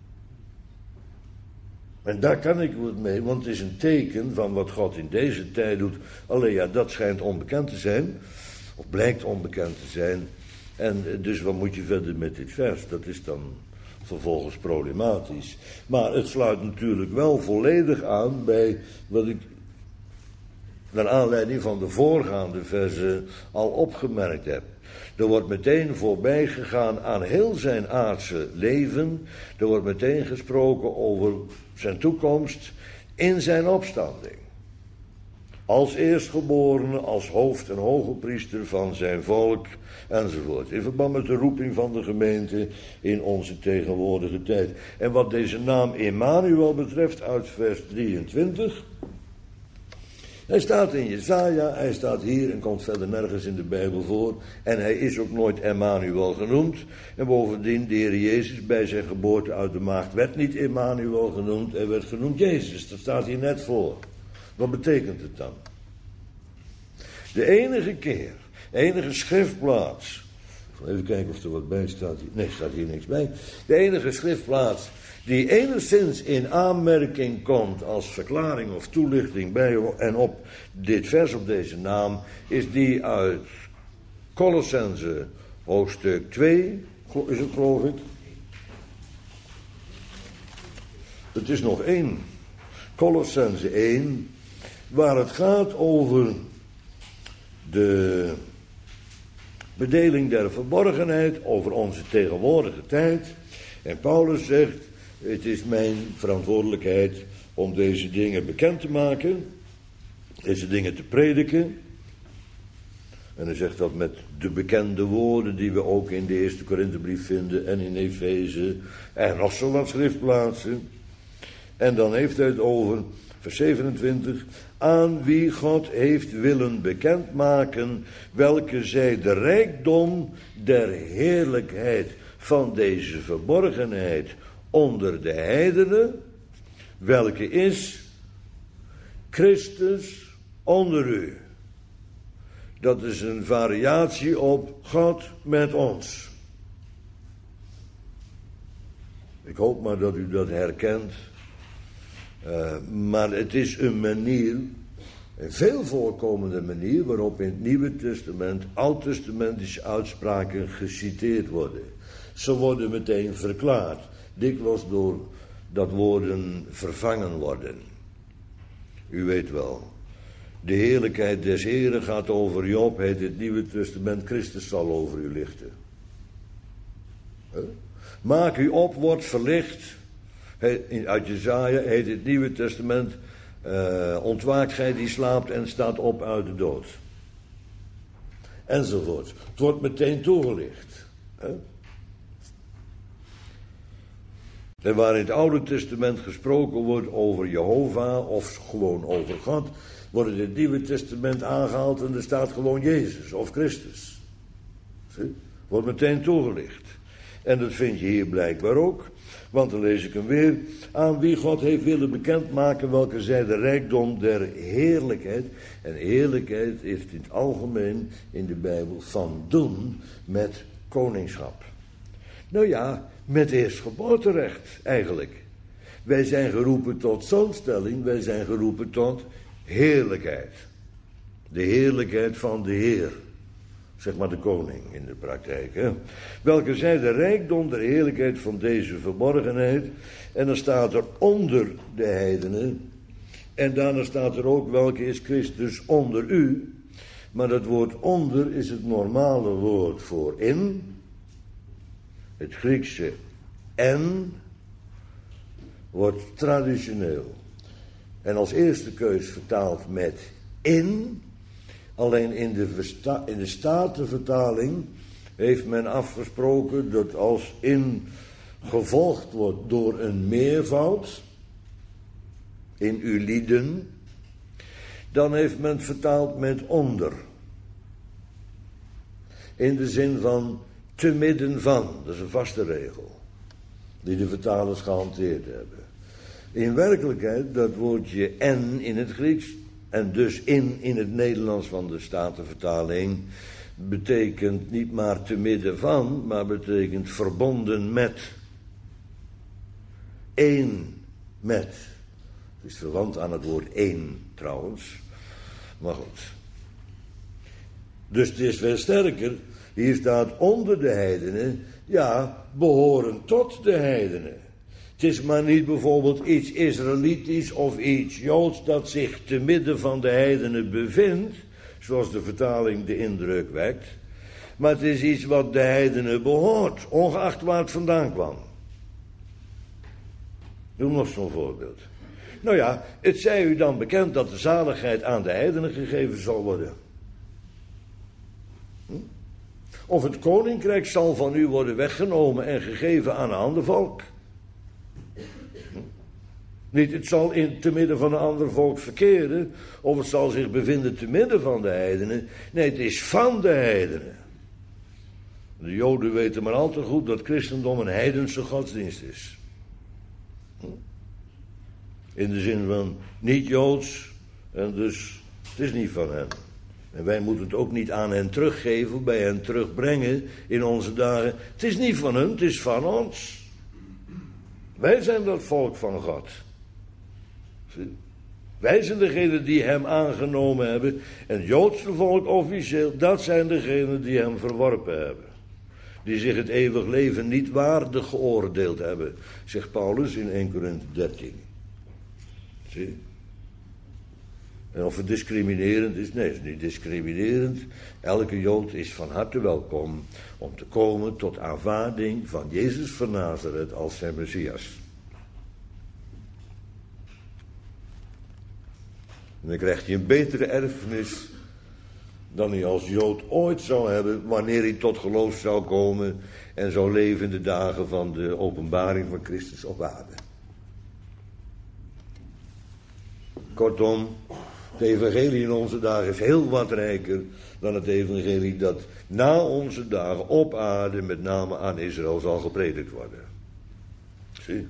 En daar kan ik wat mee, want het is een teken van wat God in deze tijd doet. Alleen ja, dat schijnt onbekend te zijn, of blijkt onbekend te zijn. En dus wat moet je verder met dit vers? Dat is dan vervolgens problematisch. Maar het sluit natuurlijk wel volledig aan bij wat ik naar aanleiding van de voorgaande versen al opgemerkt heb. Er wordt meteen voorbij gegaan aan heel zijn aardse leven. Er wordt meteen gesproken over zijn toekomst in zijn opstanding. Als eerstgeborene, als hoofd- en hoge priester van zijn volk, enzovoort. In verband met de roeping van de gemeente in onze tegenwoordige tijd. En wat deze naam Emmanuel betreft, uit vers 23. Hij staat in Jesaja, hij staat hier en komt verder nergens in de Bijbel voor. En hij is ook nooit Emmanuel genoemd. En bovendien, de Heer Jezus bij zijn geboorte uit de maagd werd niet Emmanuel genoemd, hij werd genoemd Jezus. Dat staat hier net voor. Wat betekent het dan? De enige keer, enige schriftplaats. Even kijken of er wat bij staat. Nee, staat hier niks bij. De enige schriftplaats die enigszins in aanmerking komt als verklaring of toelichting bij en op dit vers, op deze naam, is die uit Colossense hoofdstuk 2, is het geloof ik? Het is nog 1. Colossense 1, waar het gaat over de bedeling der verborgenheid, over onze tegenwoordige tijd. En Paulus zegt, het is mijn verantwoordelijkheid om deze dingen bekend te maken, deze dingen te prediken. En hij zegt dat met de bekende woorden die we ook in de eerste Korinthebrief vinden en in Efeze en nog zo wat schriftplaatsen. En dan heeft hij het over, vers 27, aan wie God heeft willen bekendmaken, welke zij de rijkdom der heerlijkheid van deze verborgenheid onder de heidenen, welke is Christus onder u. Dat is een variatie op God met ons. Ik hoop maar dat u dat herkent. Maar het is een manier, een veel voorkomende manier, waarop in het Nieuwe Testament oud-testamentische uitspraken geciteerd worden. Ze worden meteen verklaard, dikwijls door dat woorden vervangen worden. U weet wel, de heerlijkheid des Heren gaat over Job, heet het Nieuwe Testament, Christus zal over u lichten. Maak u op, wordt verlicht. Uit Jesaja heet het Nieuwe Testament, ontwaakt gij die slaapt en staat op uit de dood. Enzovoort. Het wordt meteen toegelicht. En waar in het Oude Testament gesproken wordt over Jehovah of gewoon over God, wordt in het Nieuwe Testament aangehaald en er staat gewoon Jezus of Christus. Zie? Wordt meteen toegelicht. En dat vind je hier blijkbaar ook. Want dan lees ik hem weer. Aan wie God heeft willen bekendmaken welke zij de rijkdom der heerlijkheid. En heerlijkheid heeft in het algemeen in de Bijbel van doen met koningschap. Nou ja, met eerstgeboorterecht eigenlijk. Wij zijn geroepen tot zo'n stelling. Wij zijn geroepen tot heerlijkheid. De heerlijkheid van de Heer. Zeg maar de koning in de praktijk. Hè? Welke zij de rijkdom der heerlijkheid van deze verborgenheid. En dan staat er onder de heidenen. En daarna staat er ook welke is Christus onder u. Maar dat woord onder is het normale woord voor in. Het Griekse en wordt traditioneel. En als eerste keus vertaald met in. Alleen in de Statenvertaling heeft men afgesproken dat als in gevolgd wordt door een meervoud, in uw lieden, dan heeft men vertaald met onder. In de zin van te midden van, dat is een vaste regel, die de vertalers gehanteerd hebben. In werkelijkheid, dat woordje en in het Grieks, en dus in het Nederlands van de Statenvertaling, betekent niet maar te midden van, maar betekent verbonden met. Eén met. Het is verwant aan het woord één trouwens. Maar goed. Dus het is veel sterker. Hier staat onder de heidenen. Ja, behoren tot de heidenen. Het is maar niet bijvoorbeeld iets Israëlitisch of iets Joods dat zich te midden van de heidenen bevindt, zoals de vertaling de indruk wekt. Maar het is iets wat de heidenen behoort, ongeacht waar het vandaan kwam. Noem nog zo'n voorbeeld. Nou ja, het zij u dan bekend dat de zaligheid aan de heidenen gegeven zal worden. Of het koninkrijk zal van u worden weggenomen en gegeven aan een ander volk. Niet, het zal te midden van een ander volk verkeren, of het zal zich bevinden te midden van de heidenen. Nee, het is van de heidenen. De Joden weten maar al te goed dat christendom een heidense godsdienst is. In de zin van niet Joods, en dus het is niet van hen. En wij moeten het ook niet aan hen teruggeven, bij hen terugbrengen in onze dagen. Het is niet van hen, het is van ons. Wij zijn dat volk van God. Wij zijn degenen die hem aangenomen hebben. En het Joodse volk officieel, dat zijn degenen die hem verworpen hebben. Die zich het eeuwig leven niet waardig geoordeeld hebben, zegt Paulus in 1 Korinthe 13. Zie? En of het discriminerend is, nee, het is niet discriminerend. Elke Jood is van harte welkom om te komen tot aanvaarding van Jezus van Nazareth als zijn Messias. En dan krijgt hij een betere erfenis dan hij als Jood ooit zou hebben wanneer hij tot geloof zou komen en zou leven in de dagen van de openbaring van Christus op aarde. Kortom, het evangelie in onze dagen is heel wat rijker dan het evangelie dat na onze dagen op aarde met name aan Israël zal gepredikt worden. Zie.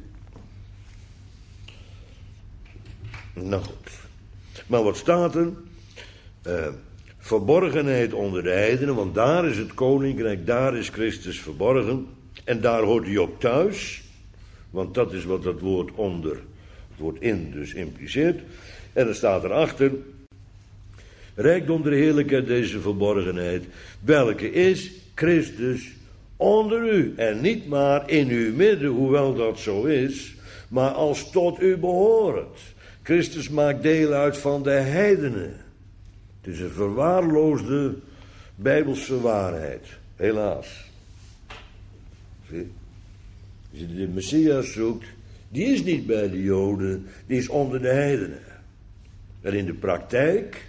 Nou goed. Maar wat staat er? Verborgenheid onder de heidenen, want daar is het koninkrijk, daar is Christus verborgen. En daar hoort hij ook thuis, want dat is wat dat woord onder, het woord in dus impliceert. En dan staat erachter, rijkdom der heerlijkheid deze verborgenheid, welke is Christus onder u. En niet maar in uw midden, hoewel dat zo is, maar als tot u behorend. Christus maakt deel uit van de heidenen. Het is een verwaarloosde bijbelse waarheid, helaas. Zie? Als je de Messias zoekt, die is niet bij de Joden, die is onder de heidenen. En in de praktijk,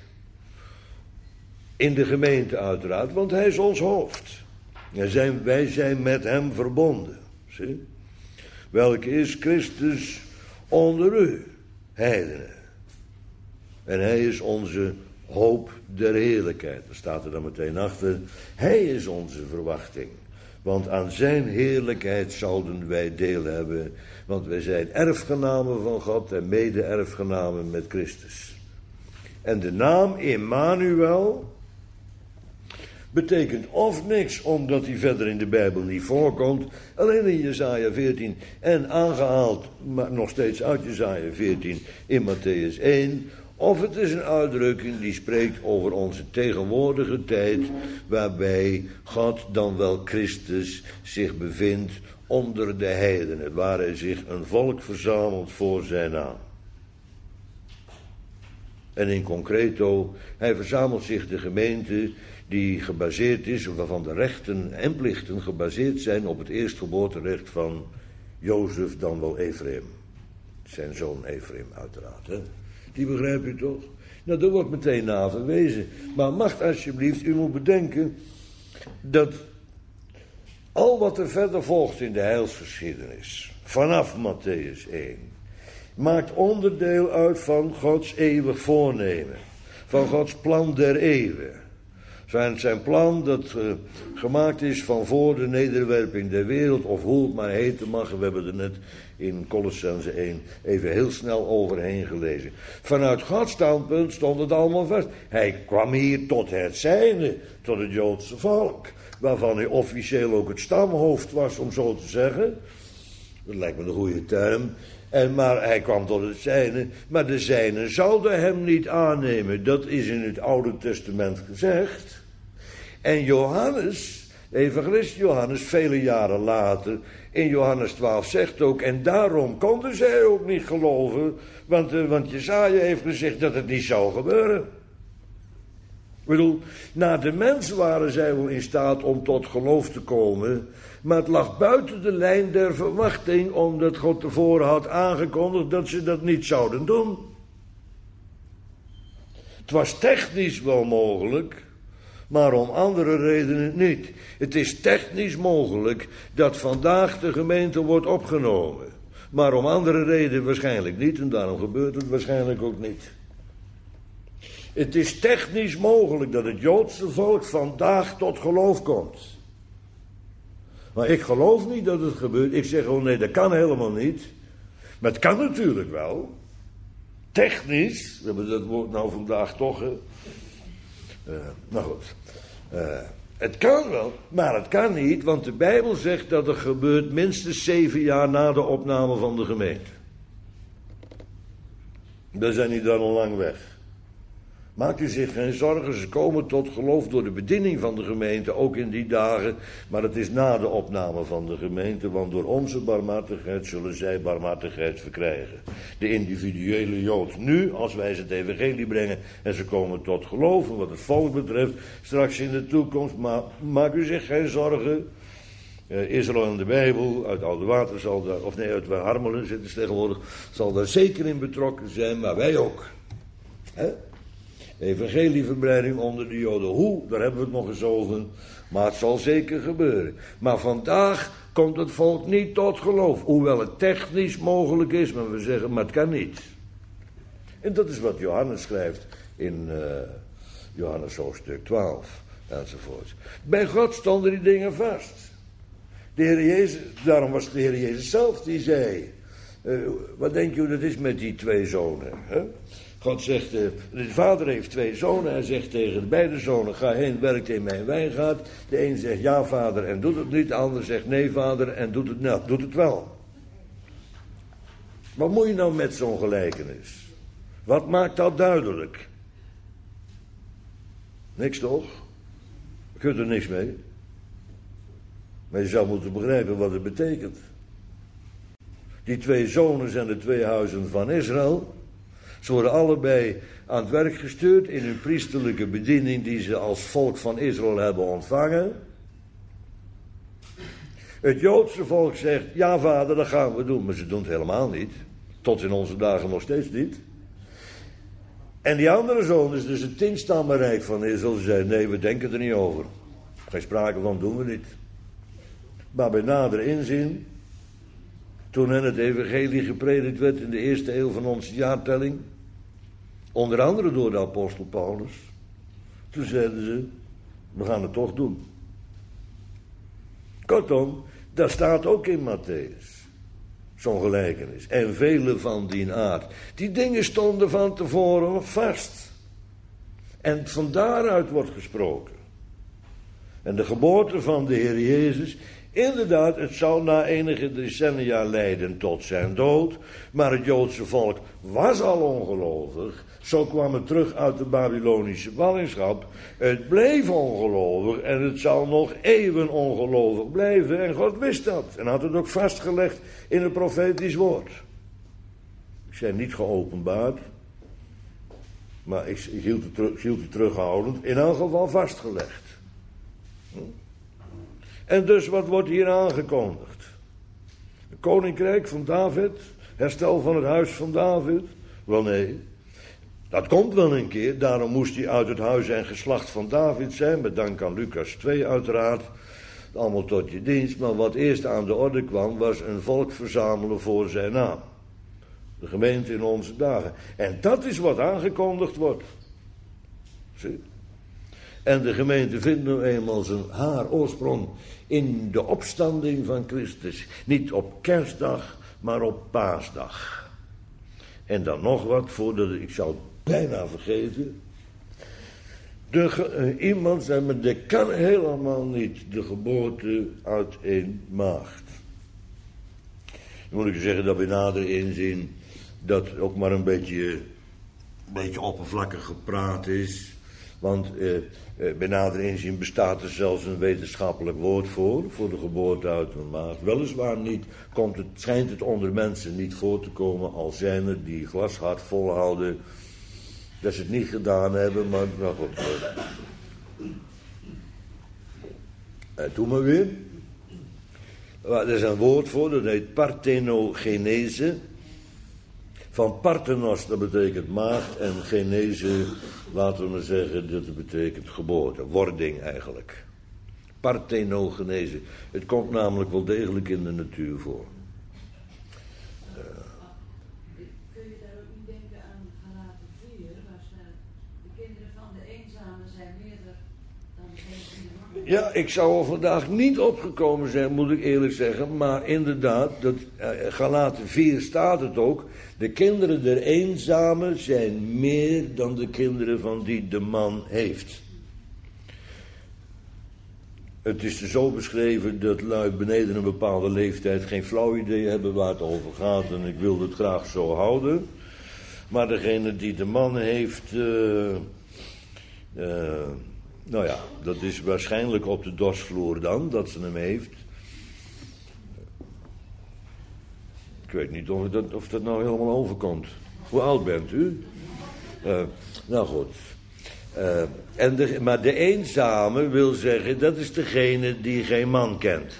in de gemeente uiteraard, want hij is ons hoofd. En wij zijn met hem verbonden. Zie? Welke is Christus onder u, heidenen. En hij is onze hoop der heerlijkheid. Daar staat er dan meteen achter. Hij is onze verwachting Want aan zijn heerlijkheid zouden wij deel hebben. Want wij zijn erfgenamen van God en mede-erfgenamen met Christus. En de naam Emmanuel betekent of niks, omdat hij verder in de Bijbel niet voorkomt. Alleen in Jesaja 14 en aangehaald, maar nog steeds uit Jesaja 14 in Matthäus 1. Of het is een uitdrukking die spreekt over onze tegenwoordige tijd, waarbij God, dan wel Christus, zich bevindt onder de heidenen, waar hij zich een volk verzamelt voor zijn naam. En in concreto, hij verzamelt zich de gemeente die gebaseerd is, waarvan de rechten en plichten gebaseerd zijn op het eerstgeboorterecht van Jozef, dan wel Ephraim. Zijn zoon Ephraim uiteraard, hè. Die begrijp je toch? Nou, daar wordt meteen naar verwezen. Maar mag alsjeblieft, u moet bedenken dat al wat er verder volgt in de heilsgeschiedenis, vanaf Matthäus 1, maakt onderdeel uit van Gods eeuwig voornemen. Van Gods plan der eeuwen. Zijn plan dat gemaakt is van voor de nederwerping der wereld, of hoe het maar heten mag. We hebben er net in Colossense 1 even heel snel overheen gelezen. Vanuit Gods standpunt stond het allemaal vast. Hij kwam hier tot het zijne, tot het Joodse volk, waarvan hij officieel ook het stamhoofd was, om zo te zeggen. Dat lijkt me een goede term. Maar hij kwam tot het zijne, maar de zijnen zouden hem niet aannemen. Dat is in het Oude Testament gezegd. En Johannes, de evangelist Johannes, vele jaren later, in Johannes 12 zegt ook, en daarom konden zij ook niet geloven, want Jesaja heeft gezegd dat het niet zou gebeuren. Ik bedoel, naar de mens waren zij wel in staat om tot geloof te komen, maar het lag buiten de lijn der verwachting, omdat God tevoren had aangekondigd dat ze dat niet zouden doen. Het was technisch wel mogelijk, maar om andere redenen niet. Het is technisch mogelijk dat vandaag de gemeente wordt opgenomen, maar om andere redenen waarschijnlijk niet, en daarom gebeurt het waarschijnlijk ook niet. Het is technisch mogelijk dat het Joodse volk vandaag tot geloof komt. Maar ik geloof niet dat het gebeurt. Ik zeg gewoon nee, dat kan helemaal niet. Maar het kan natuurlijk wel. Technisch, we hebben dat woord nou vandaag toch. Nou goed. Het kan wel, maar het kan niet, want de Bijbel zegt dat er gebeurt minstens 7 jaar na de opname van de gemeente. Daar zijn die dan al lang weg. Maakt u zich geen zorgen, ze komen tot geloof door de bediening van de gemeente, ook in die dagen. Maar het is na de opname van de gemeente, want door onze barmhartigheid zullen zij barmhartigheid verkrijgen. De individuele Jood nu, als wij ze het evangelie brengen en ze komen tot geloof, wat het volk betreft, straks in de toekomst. Maar maakt u zich geen zorgen. Israël in de Bijbel, uit Oude Water zal daar, of nee, uit Harmelen zitten ze tegenwoordig, zal daar zeker in betrokken zijn, maar wij ook. Evangelieverbreiding onder de Joden. Hoe? Daar hebben we het nog eens over. Maar het zal zeker gebeuren. Maar vandaag komt het volk niet tot geloof. Hoewel het technisch mogelijk is, maar we zeggen, maar het kan niet. En dat is wat Johannes schrijft in Johannes hoofdstuk 12 enzovoort. Bij God stonden die dingen vast. De Heer Jezus, daarom was het de Heer Jezus zelf die zei, wat denk je hoe dat is met die 2 zonen? Hè? God zegt, de vader heeft 2 zonen. Hij zegt tegen de beide zonen, ga heen, werkt in mijn wijngaard. De een zegt, ja vader, en doet het niet. De ander zegt, nee vader, en doet het, nou, doet het wel. Wat moet je nou met zo'n gelijkenis? Wat maakt dat duidelijk? Niks toch? Je kunt er niks mee. Maar je zou moeten begrijpen wat het betekent. Die 2 zonen zijn de 2 huizen van Israël. Ze worden allebei aan het werk gestuurd in hun priesterlijke bediening die ze als volk van Israël hebben ontvangen. Het Joodse volk zegt, ja vader, dat gaan we doen, maar ze doen het helemaal niet. Tot in onze dagen nog steeds niet. En die andere zonen, dus het 10-stammenrijk van Israël, zeiden, nee, we denken er niet over. Geen sprake van, doen we niet. Maar bij nader inzien, toen hen het evangelie gepredikt werd in de eerste eeuw van onze jaartelling, onder andere door de apostel Paulus, toen zeiden ze, we gaan het toch doen. Kortom, dat staat ook in Mattheüs. Zo'n gelijkenis. En vele van die aard. Die dingen stonden van tevoren vast. En van daaruit wordt gesproken. En de geboorte van de Heer Jezus, inderdaad, het zou na enige decennia leiden tot zijn dood. Maar het Joodse volk was al ongelovig. Zo kwam het terug uit de Babylonische ballingschap. Het bleef ongelovig en het zal nog eeuwen ongelovig blijven. En God wist dat en had het ook vastgelegd in het profetisch woord. Ik zei niet geopenbaard, maar ik hield het terughoudend. In elk geval vastgelegd. En dus wat wordt hier aangekondigd? Het koninkrijk van David, herstel van het huis van David? Wel nee, dat komt wel een keer, daarom moest hij uit het huis en geslacht van David zijn, met dank aan Lucas 2 uiteraard, allemaal tot je dienst, maar wat eerst aan de orde kwam, was een volk verzamelen voor zijn naam. De gemeente in onze dagen. En dat is wat aangekondigd wordt. Zie? En de gemeente vindt nu eenmaal haar oorsprong in de opstanding van Christus. Niet op kerstdag, maar op paasdag. En dan nog wat, voordat ik zou het bijna vergeten. Iemand zei, maar dat kan helemaal niet, de geboorte uit een maagd. Dan moet ik zeggen dat we nader inzien dat ook maar een beetje oppervlakkig gepraat is. Want bij nader inzien bestaat er zelfs een wetenschappelijk woord voor de geboorte uit een maagd. Weliswaar niet, schijnt het onder mensen niet voor te komen, al zijn er die glashard volhouden dat ze het niet gedaan hebben, maar nou goed. Doe maar weer. Er is een woord voor, dat heet parthenogenese. Van parthenos, dat betekent maagd, en genese, laten we maar zeggen, dat betekent geboorte, wording eigenlijk. Parthenogenese. Het komt namelijk wel degelijk in de natuur voor. Kun je daar ook niet denken aan Galaten 4, waar staat, de kinderen van de eenzame zijn meerder dan degenen van de mannen? Ja, ik zou er vandaag niet opgekomen zijn, moet ik eerlijk zeggen, maar inderdaad, Galaten 4 staat het ook. De kinderen der eenzame zijn meer dan de kinderen van die de man heeft. Het is er zo beschreven dat lui beneden een bepaalde leeftijd geen flauw idee hebben waar het over gaat. En ik wil het graag zo houden. Maar degene die de man heeft, nou ja, dat is waarschijnlijk op de dorsvloer dan, dat ze hem heeft. Ik weet niet of dat nou helemaal overkomt. Hoe oud bent u? Nou goed. Maar de eenzame wil zeggen, dat is degene die geen man kent.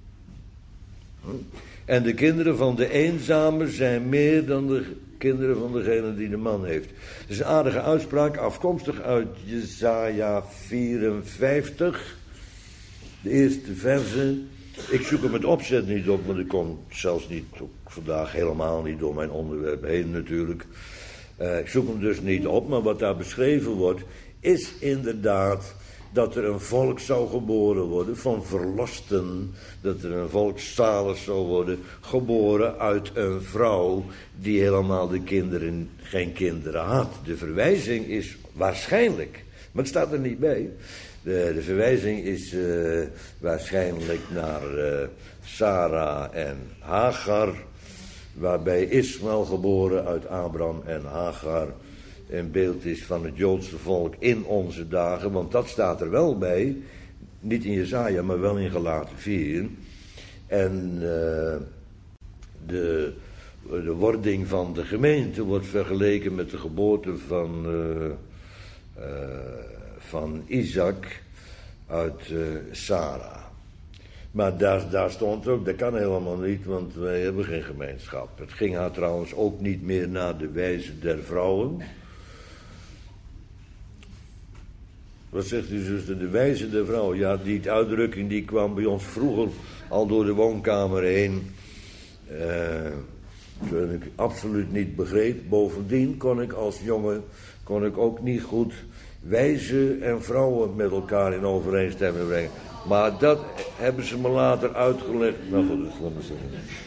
En de kinderen van de eenzame zijn meer dan de kinderen van degene die de man heeft. Het is een aardige uitspraak, afkomstig uit Jesaja 54. De eerste verse. Ik zoek hem met opzet niet op, want ik kom zelfs niet, ook vandaag helemaal niet door mijn onderwerp heen natuurlijk. Ik zoek hem dus niet op, maar wat daar beschreven wordt, is inderdaad dat er een volk zou geboren worden van verlosten. Dat er een volk zalig zou worden, geboren uit een vrouw die helemaal geen kinderen had. De verwijzing is waarschijnlijk, maar het staat er niet bij. De verwijzing is waarschijnlijk naar Sarah en Hagar, waarbij Ismaël geboren uit Abraham en Hagar een beeld is van het Joodse volk in onze dagen, want dat staat er wel bij, niet in Jesaja, maar wel in Galaten 4. En de wording van de gemeente wordt vergeleken met de geboorte van Isaac uit Sarah. Maar daar stond ook, dat kan helemaal niet, want wij hebben geen gemeenschap. Het ging haar trouwens ook niet meer naar de wijze der vrouwen. Wat zegt u, zuster, de wijze der vrouw? Ja, die uitdrukking die kwam bij ons vroeger al door de woonkamer heen. Toen ik absoluut niet begreep. Bovendien kon ik als jongen ook niet goed wijzen en vrouwen met elkaar in overeenstemming brengen. Maar dat hebben ze me later uitgelegd. Nou goed, dat laat maar zeggen.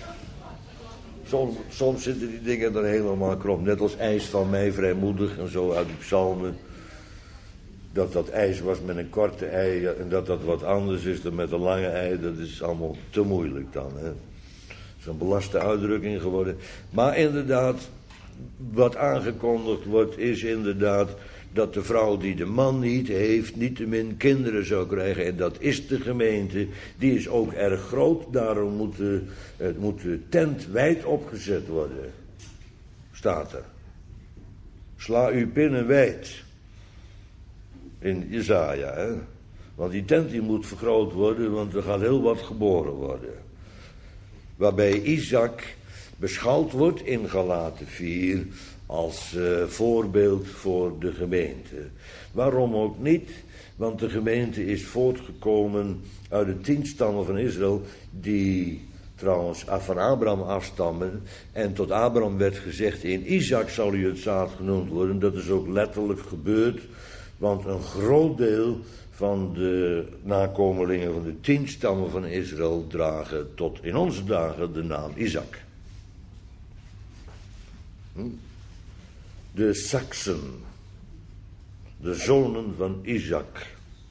Soms zitten die dingen er helemaal krom. Net als ijs van mij vrijmoedig en zo uit die psalmen. Dat ijs was met een korte ei en dat wat anders is dan met een lange ei. Dat is allemaal te moeilijk dan. Hè? Dat is een belaste uitdrukking geworden. Maar inderdaad, wat aangekondigd wordt is inderdaad dat de vrouw die de man niet heeft, niettemin kinderen zou krijgen. En dat is de gemeente. Die is ook erg groot. Daarom moet de tent wijd opgezet worden. Staat er. Sla uw pinnen wijd. In Jesaja, hè. Want die tent die moet vergroot worden, want er gaat heel wat geboren worden. Waarbij Isaac beschouwd wordt in Galaten 4 als voorbeeld voor de gemeente. Waarom ook niet? Want de gemeente is voortgekomen uit de 10 stammen van Israël, die trouwens van Abraham afstammen. En tot Abraham werd gezegd, in Isaac zal u het zaad genoemd worden. Dat is ook letterlijk gebeurd, want een groot deel van de nakomelingen van de 10 stammen van Israël dragen tot in onze dagen de naam Isaac. De Saksen, de zonen van Isaac.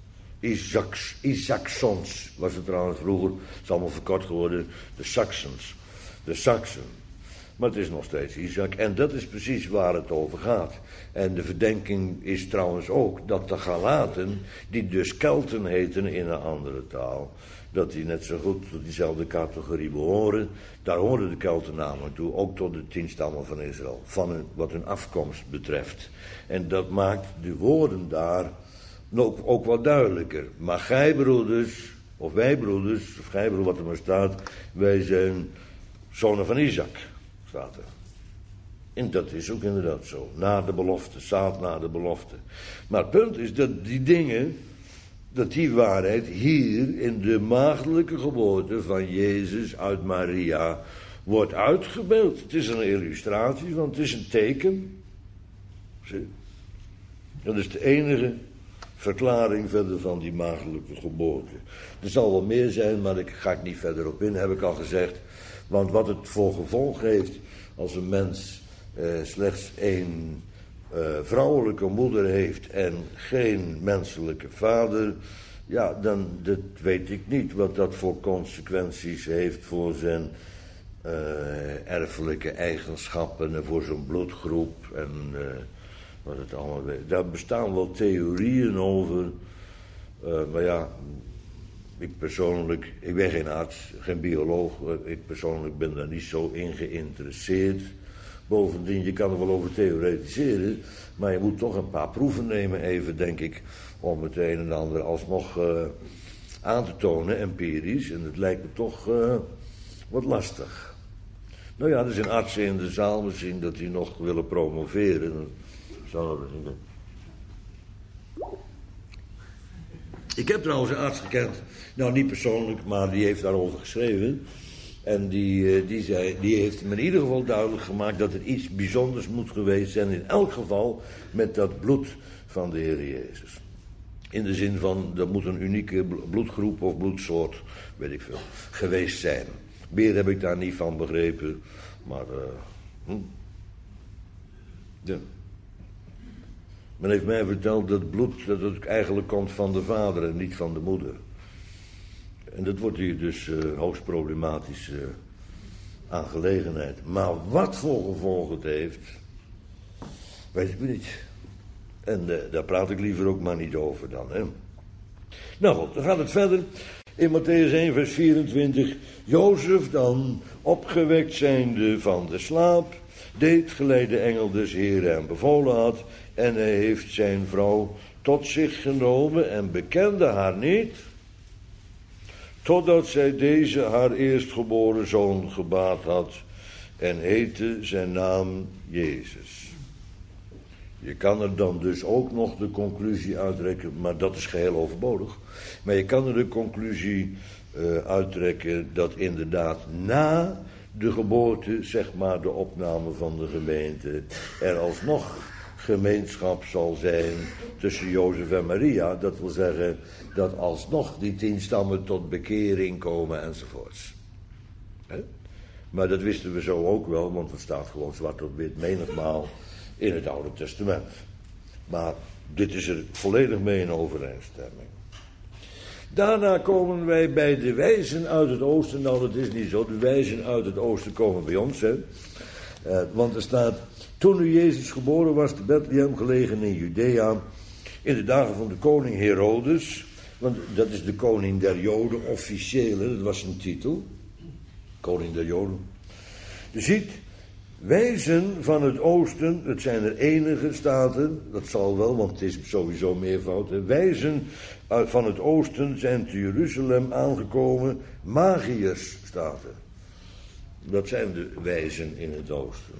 Isaksons was het trouwens vroeger, het is allemaal verkort geworden, de Saksen. Maar het is nog steeds Isaac en dat is precies waar het over gaat. En de verdenking is trouwens ook dat de Galaten, die dus Kelten heten in een andere taal, dat die net zo goed tot diezelfde categorie behoren. Daar horen de Kelten namelijk toe, ook tot de 10 stammen van Israël, wat hun afkomst betreft. En dat maakt de woorden daar ook wat duidelijker. Maar gij broeders, of wij broeders, of gij broeders, wat er maar staat, wij zijn zonen van Isaac, staat er. En dat is ook inderdaad zo, na de belofte, zaad na de belofte. Maar het punt is dat die dingen, dat die waarheid hier in de maagdelijke geboorte van Jezus uit Maria wordt uitgebeeld. Het is een illustratie, want het is een teken. Zie? Dat is de enige verklaring verder van die maagdelijke geboorte. Er zal wel meer zijn, maar daar ga ik niet verder op in, heb ik al gezegd. Want wat het voor gevolg heeft als een mens slechts één vrouwelijke moeder heeft en geen menselijke vader, ja, dan dat weet ik niet wat dat voor consequenties heeft voor zijn erfelijke eigenschappen en voor zijn bloedgroep en wat het allemaal weet. Daar bestaan wel theorieën over, maar ja, ik ben geen arts, geen bioloog, ik persoonlijk ben daar niet zo in geïnteresseerd. Bovendien, je kan er wel over theoretiseren, maar je moet toch een paar proeven nemen even, denk ik, om het een en ander alsnog aan te tonen, empirisch. En het lijkt me toch wat lastig. Nou ja, er zijn artsen in de zaal, misschien dat die nog willen promoveren. Dan zou dat niet. Ik heb trouwens een arts gekend, nou niet persoonlijk, maar die heeft daarover geschreven. En die heeft me in ieder geval duidelijk gemaakt dat er iets bijzonders moet geweest zijn, in elk geval met dat bloed van de Heer Jezus. In de zin van, dat moet een unieke bloedgroep of bloedsoort, weet ik veel, geweest zijn. Meer heb ik daar niet van begrepen, maar ja. Men heeft mij verteld dat bloed, dat het eigenlijk komt van de vader en niet van de moeder. En dat wordt hier dus hoogst problematische aangelegenheid. Maar wat voor gevolg het heeft, weet ik niet. En daar praat ik liever ook maar niet over dan. Hè. Nou goed, dan gaat het verder. In Mattheüs 1 vers 24. Jozef dan, opgewekt zijnde van de slaap, deed gelijk de engel des Heren hem bevolen had. En hij heeft zijn vrouw tot zich genomen en bekende haar niet, totdat zij deze haar eerstgeboren zoon gebaard had en heette zijn naam Jezus. Je kan er dan dus ook nog de conclusie uittrekken, maar dat is geheel overbodig. Maar je kan er de conclusie uittrekken dat inderdaad na de geboorte, zeg maar de opname van de gemeente, er alsnog gemeenschap zal zijn tussen Jozef en Maria. Dat wil zeggen dat alsnog die 10 stammen tot bekering komen enzovoorts. Maar dat wisten we zo ook wel, want het staat gewoon zwart op wit menigmaal in het Oude Testament. Maar dit is er volledig mee in overeenstemming. Daarna komen wij bij de wijzen uit het oosten. Nou, dat is niet zo. De wijzen uit het oosten komen bij ons, hè. Want er staat: toen nu Jezus geboren was te Bethlehem, gelegen in Judea, in de dagen van de koning Herodes. Want dat is de koning der Joden, officieel, dat was zijn titel. Koning der Joden. Je ziet, wijzen van het oosten, het zijn er enige staten, dat zal wel, want het is sowieso meervoud. Wijzen van het oosten zijn te Jeruzalem aangekomen, magiërs staten. Dat zijn de wijzen in het oosten.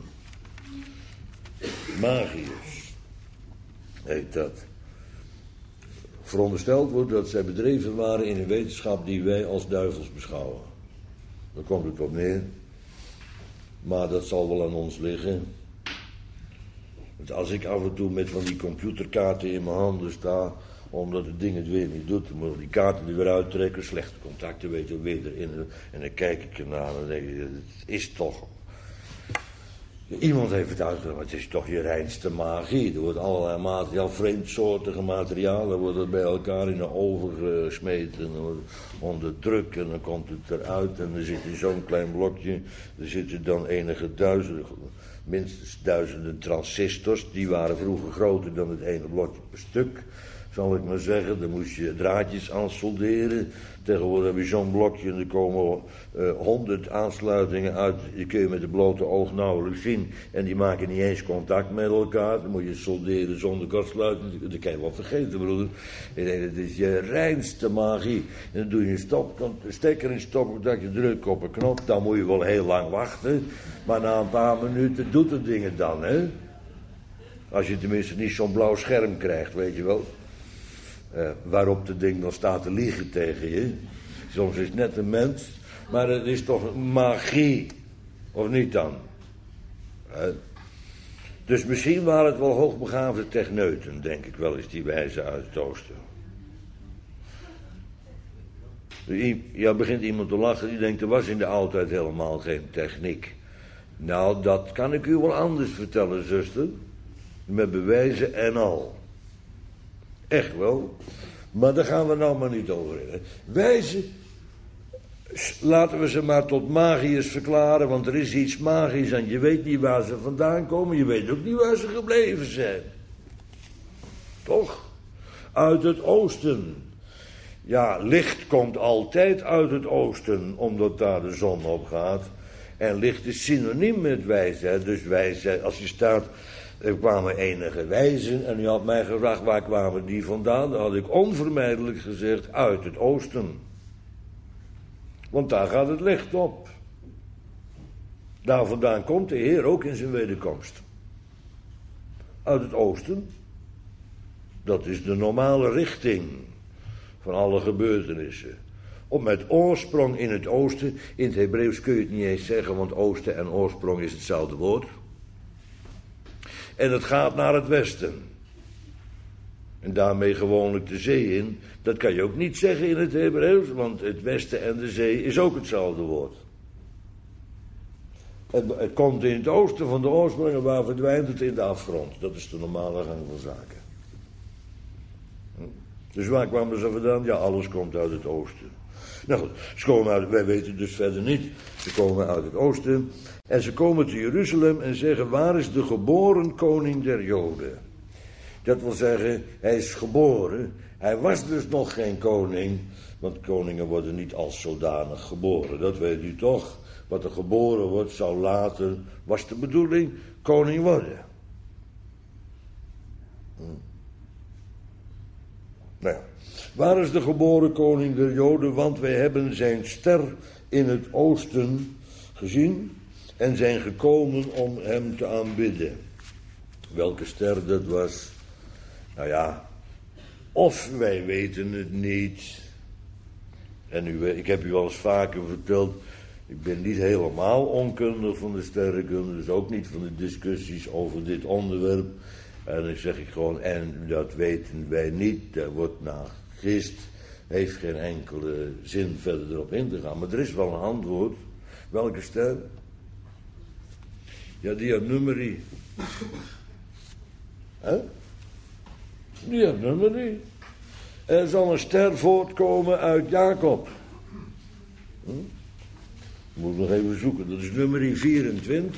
Magiërs heet dat. Verondersteld wordt dat zij bedreven waren in een wetenschap die wij als duivels beschouwen. Daar komt het op neer. Maar dat zal wel aan ons liggen. Want als ik af en toe met van die computerkaarten in mijn handen sta, omdat het ding het weer niet doet, dan moet ik die kaarten er weer uittrekken, slechte contacten, weet je, weer erin. En dan kijk ik ernaar en dan denk ik, het is toch... Iemand heeft het uitgelegd, het is toch je reinste magie. Er wordt allerlei vreemdsoortige materialen worden bij elkaar in de oven gesmeten, onder druk en dan komt het eruit en er zit in zo'n klein blokje, er zitten dan enige duizenden, minstens duizenden transistors, die waren vroeger groter dan het ene blokje per stuk, zal ik maar zeggen. Dan moest je draadjes aan solderen. Tegenwoordig heb je zo'n blokje en er komen 100 aansluitingen uit. Die kun je met het blote oog nauwelijks zien. En die maken niet eens contact met elkaar. Dan moet je solderen zonder kortsluiting. Dat kan je wel vergeten, broeder. Het is je reinste magie. En dan doe je een stekker in stop, dat je drukt op een knop. Dan moet je wel heel lang wachten. Maar na een paar minuten doet het ding het dan, hè. Als je tenminste niet zo'n blauw scherm krijgt, weet je wel. Waarop het ding dan staat te liegen tegen je. Soms is het net een mens, maar het is toch magie. Of niet dan? Dus misschien waren het wel hoogbegaafde techneuten, denk ik wel eens, die wijzen uit het oosten. Ja, begint iemand te lachen, die denkt, er was in de oudheid helemaal geen techniek. Nou, dat kan ik u wel anders vertellen, zuster. Met bewijzen en al. Echt wel. Maar daar gaan we nou maar niet over in. Wijzen, laten we ze maar tot magiërs verklaren, want er is iets magisch en je weet niet waar ze vandaan komen, je weet ook niet waar ze gebleven zijn. Toch? Uit het oosten. Ja, licht komt altijd uit het oosten, omdat daar de zon op gaat. En licht is synoniem met wijsheid. Dus wijsheid, als je staat, er kwamen enige wijzen en u had mij gevraagd, waar kwamen die vandaan? Dan had ik onvermijdelijk gezegd, uit het oosten. Want daar gaat het licht op. Daar vandaan komt de Heer ook in zijn wederkomst. Uit het oosten. Dat is de normale richting van alle gebeurtenissen. Met oorsprong in het oosten, in het Hebreeuws kun je het niet eens zeggen, want oosten en oorsprong is hetzelfde woord. En het gaat naar het westen. En daarmee gewoonlijk de zee in. Dat kan je ook niet zeggen in het Hebreeuws, want het westen en de zee is ook hetzelfde woord. Het komt in het oosten van de oorsprong en waar verdwijnt het in de afgrond. Dat is de normale gang van zaken. Dus waar kwamen ze vandaan? Ja, alles komt uit het oosten. Nou goed, ze komen uit, wij weten dus verder niet. Ze komen uit het oosten. En ze komen te Jeruzalem en zeggen, waar is de geboren koning der Joden? Dat wil zeggen, hij is geboren. Hij was dus nog geen koning. Want koningen worden niet als zodanig geboren. Dat weet u toch. Wat er geboren wordt, zou later, was de bedoeling, koning worden. Nou ja. Waar is de geboren koning der Joden? Want wij hebben zijn ster in het oosten gezien en zijn gekomen om hem te aanbidden. Welke ster dat was? Nou ja, of wij weten het niet. En ik heb u al eens vaker verteld, ik ben niet helemaal onkundig van de sterrenkunde, dus ook niet van de discussies over dit onderwerp. En dan zeg ik gewoon, en dat weten wij niet, daar wordt naar Christ, heeft geen enkele zin verder erop in te gaan. Maar er is wel een antwoord. Welke ster? Ja, die had nummerie. Hè? Die had nummerie. Er zal een ster voortkomen uit Jacob. Moet nog even zoeken, dat is nummerie 24.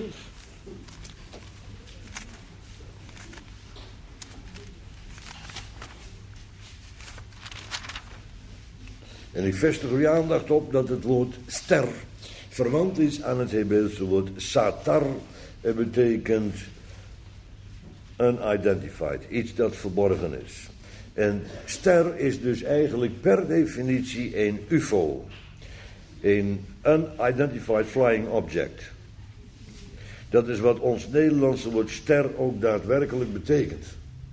En ik vestig uw aandacht op dat het woord ster verwant is aan het Hebreeuwse woord satar. Het betekent unidentified, iets dat verborgen is. En ster is dus eigenlijk per definitie een UFO. Een unidentified flying object. Dat is wat ons Nederlandse woord ster ook daadwerkelijk betekent.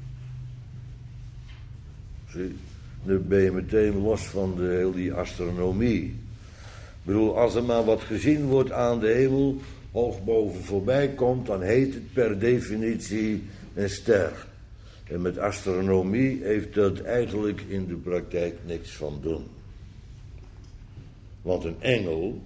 Zie, nu ben je meteen los van heel die astronomie. Ik bedoel, als er maar wat gezien wordt aan de hemel, hoog boven voorbij komt, dan heet het per definitie een ster. En met astronomie heeft dat eigenlijk in de praktijk niks van doen. Want een engel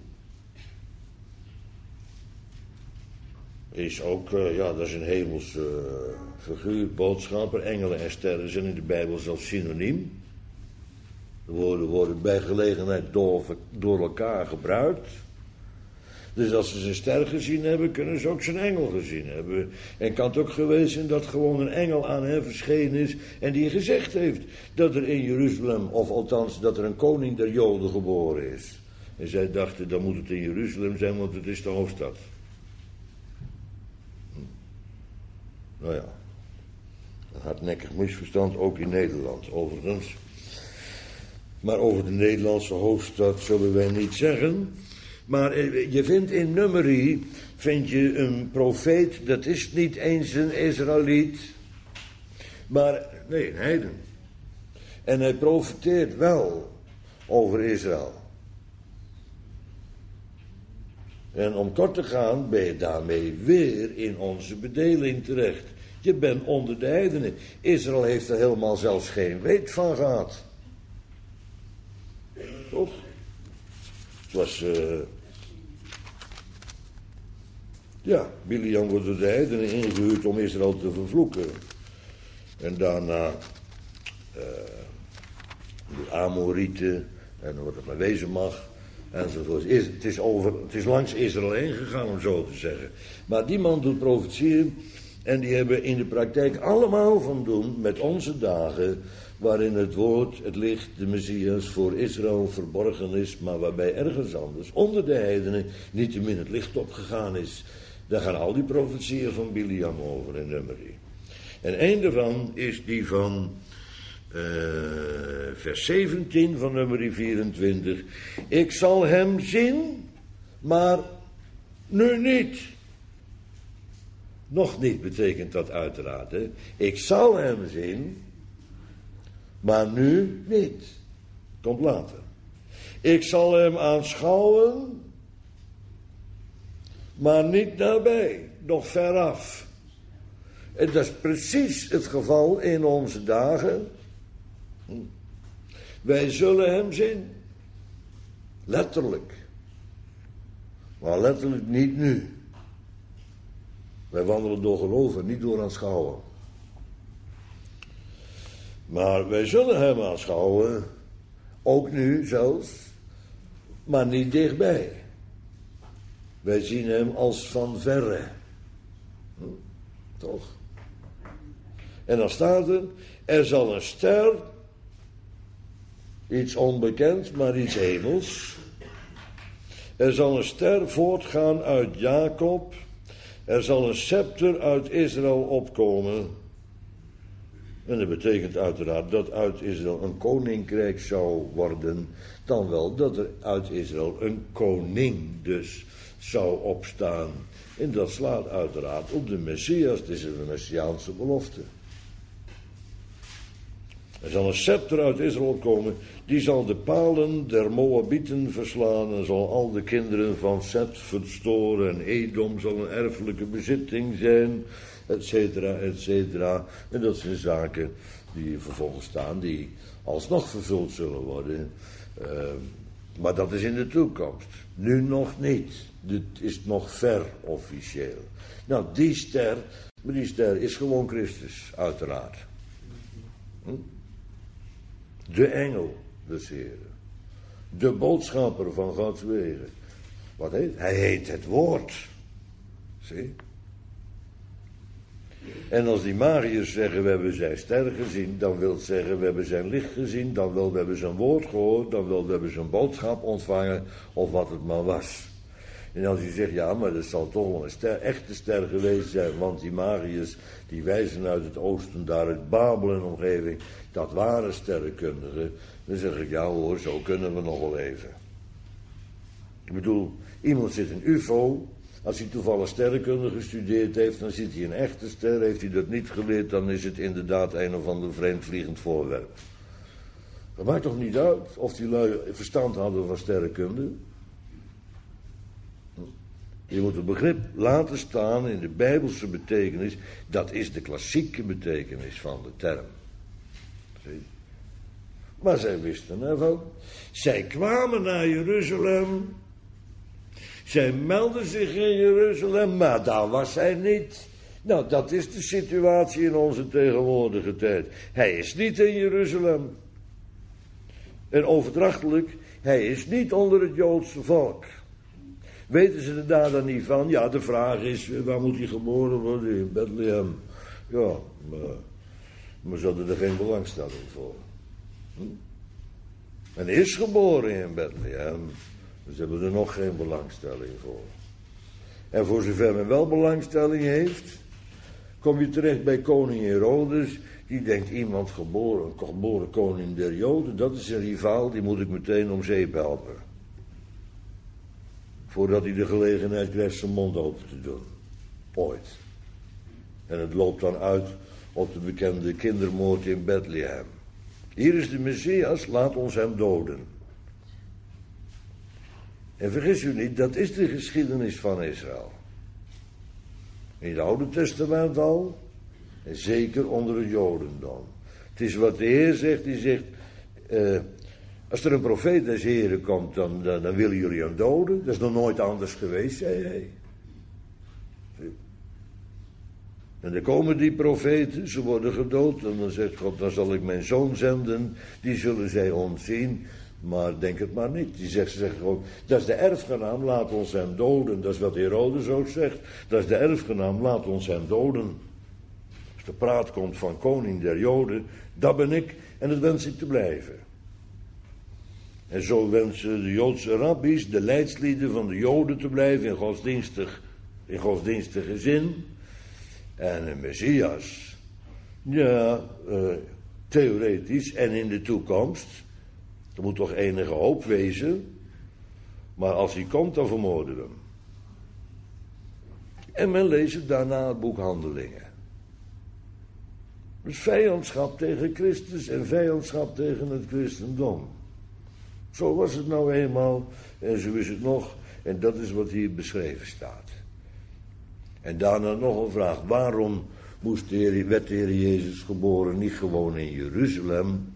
is ook, dat is een hemelse figuur, boodschapper. Engelen en sterren zijn in de Bijbel zelfs synoniem. De woorden worden bij gelegenheid door elkaar gebruikt. Dus als ze zijn ster gezien hebben, kunnen ze ook zijn engel gezien hebben. En kan het ook geweest zijn dat gewoon een engel aan hen verschenen is en die gezegd heeft dat er in Jeruzalem, of althans dat er een koning der Joden geboren is. En zij dachten, dan moet het in Jeruzalem zijn, want het is de hoofdstad. Nou ja, een hardnekkig misverstand, ook in Nederland overigens. Maar over de Nederlandse hoofdstad zullen wij niet zeggen. Maar je vindt in Numeri, vind je een profeet, dat is niet eens een Israëliet, maar nee, een heiden. En hij profeteert wel over Israël. En om kort te gaan ben je daarmee weer in onze bedeling terecht. Je bent onder de heidenen. Israël heeft er helemaal zelfs geen weet van gehad. Toch? Het was, Biliam wordt door de heidenen ingehuurd om Israël te vervloeken. En daarna de Amorieten en wat het maar wezen mag. Enzovoort. Het is langs Israël heen gegaan, om zo te zeggen. Maar die man doet profetieën en die hebben in de praktijk allemaal van doen met onze dagen, waarin het woord, het licht, de Messias voor Israël verborgen is, maar waarbij ergens anders, onder de heidenen, niettemin het licht opgegaan is. Daar gaan al die profetieën van Biliam over in Numeri. En een daarvan is die van vers 17 van Numeri 24. Ik zal hem zien, maar nu niet. Nog niet betekent dat uiteraard. Hè? Ik zal hem zien, maar nu niet. Komt later. Ik zal hem aanschouwen, maar niet nabij, nog veraf. En dat is precies het geval in onze dagen. Wij zullen hem zien. Letterlijk. Maar letterlijk niet nu. Wij wandelen door geloven, niet door aanschouwen. Maar wij zullen hem aanschouwen, ook nu zelfs, maar niet dichtbij. Wij zien hem als van verre. Toch? En dan staat er zal een ster, iets onbekends, maar iets hemels. Er zal een ster voortgaan uit Jacob. Er zal een scepter uit Israël opkomen. En dat betekent uiteraard dat uit Israël een koninkrijk zou worden. Dan wel dat er uit Israël een koning dus zou opstaan. En dat slaat uiteraard op de Messias. Het is een messiaanse belofte. Er zal een scepter uit Israël opkomen. Die zal de palen der Moabieten verslaan. En zal al de kinderen van Set verstoren. En Edom zal een erfelijke bezitting zijn. et cetera, et cetera. En dat zijn zaken die vervolgens staan, die alsnog vervuld zullen worden. Maar dat is in de toekomst. Nu nog niet. Dit is nog ver officieel. Nou, die ster is gewoon Christus, uiteraard. De engel des Heren. De boodschapper van Gods wegen. Wat heet? Hij heet het woord. Zie? En als die magiërs zeggen, we hebben zijn ster gezien, dan wil het zeggen, we hebben zijn licht gezien, dan wel, we hebben zijn woord gehoord, dan wel, we hebben zijn boodschap ontvangen, of wat het maar was. En als je zegt, ja, maar dat zal toch wel een echte ster geweest zijn, want die magiërs, die wijzen uit het oosten, daar uit Babel en omgeving, dat waren sterrenkundigen. Dan zeg ik, ja hoor, zo kunnen we nog wel even. Ik bedoel, iemand zit in UFO. Als hij toevallig sterrenkunde gestudeerd heeft, dan ziet hij een echte ster. Heeft hij dat niet geleerd, dan is het inderdaad een of ander vreemd vliegend voorwerp. Dat maakt toch niet uit of die lui verstand hadden van sterrenkunde? Je moet het begrip laten staan in de Bijbelse betekenis. Dat is de klassieke betekenis van de term. Zie? Maar zij wisten ervan. Zij kwamen naar Jeruzalem. Zij meldden zich in Jeruzalem, maar daar was hij niet. Nou, dat is de situatie in onze tegenwoordige tijd. Hij is niet in Jeruzalem. En overdrachtelijk, hij is niet onder het Joodse volk. Weten ze er daar dan niet van? Ja, de vraag is, waar moet hij geboren worden? In Bethlehem. Ja, maar ze hadden er geen belangstelling voor. En hij is geboren in Bethlehem. Dus hebben er nog geen belangstelling voor. En voor zover men wel belangstelling heeft, kom je terecht bij koning Herodes. Die denkt, iemand geboren koning der Joden, dat is een rivaal, die moet ik meteen om zeep helpen. Voordat hij de gelegenheid krijgt zijn mond open te doen. Ooit. En het loopt dan uit op de bekende kindermoord in Bethlehem. Hier is de Messias, laat ons hem doden. En vergis u niet, dat is de geschiedenis van Israël. In het Oude Testament al, en zeker onder het Jodendom. Het is wat de Heer zegt, die zegt, als er een profeet des Heren komt, dan willen jullie hem doden. Dat is nog nooit anders geweest, zei hij. En dan komen die profeten, ze worden gedood, en dan zegt God, dan zal ik mijn zoon zenden, die zullen zij ontzien. Maar denk het maar niet. Ze zeggen gewoon, dat is de erfgenaam, laat ons hem doden. Dat is wat Herodes ook zegt. Dat is de erfgenaam, laat ons hem doden. Als de praat komt van koning der Joden, dat ben ik en dat wens ik te blijven. En zo wensen de Joodse rabbies, de leidslieden van de Joden te blijven in godsdienstige zin. En een Messias, ja, theoretisch en in de toekomst. Er moet toch enige hoop wezen. Maar als hij komt, dan vermoorden we hem. En men leest daarna het boek Handelingen. Dus vijandschap tegen Christus en vijandschap tegen het christendom. Zo was het nou eenmaal en zo is het nog. En dat is wat hier beschreven staat. En daarna nog een vraag. Waarom werd de Heer Jezus geboren niet gewoon in Jeruzalem?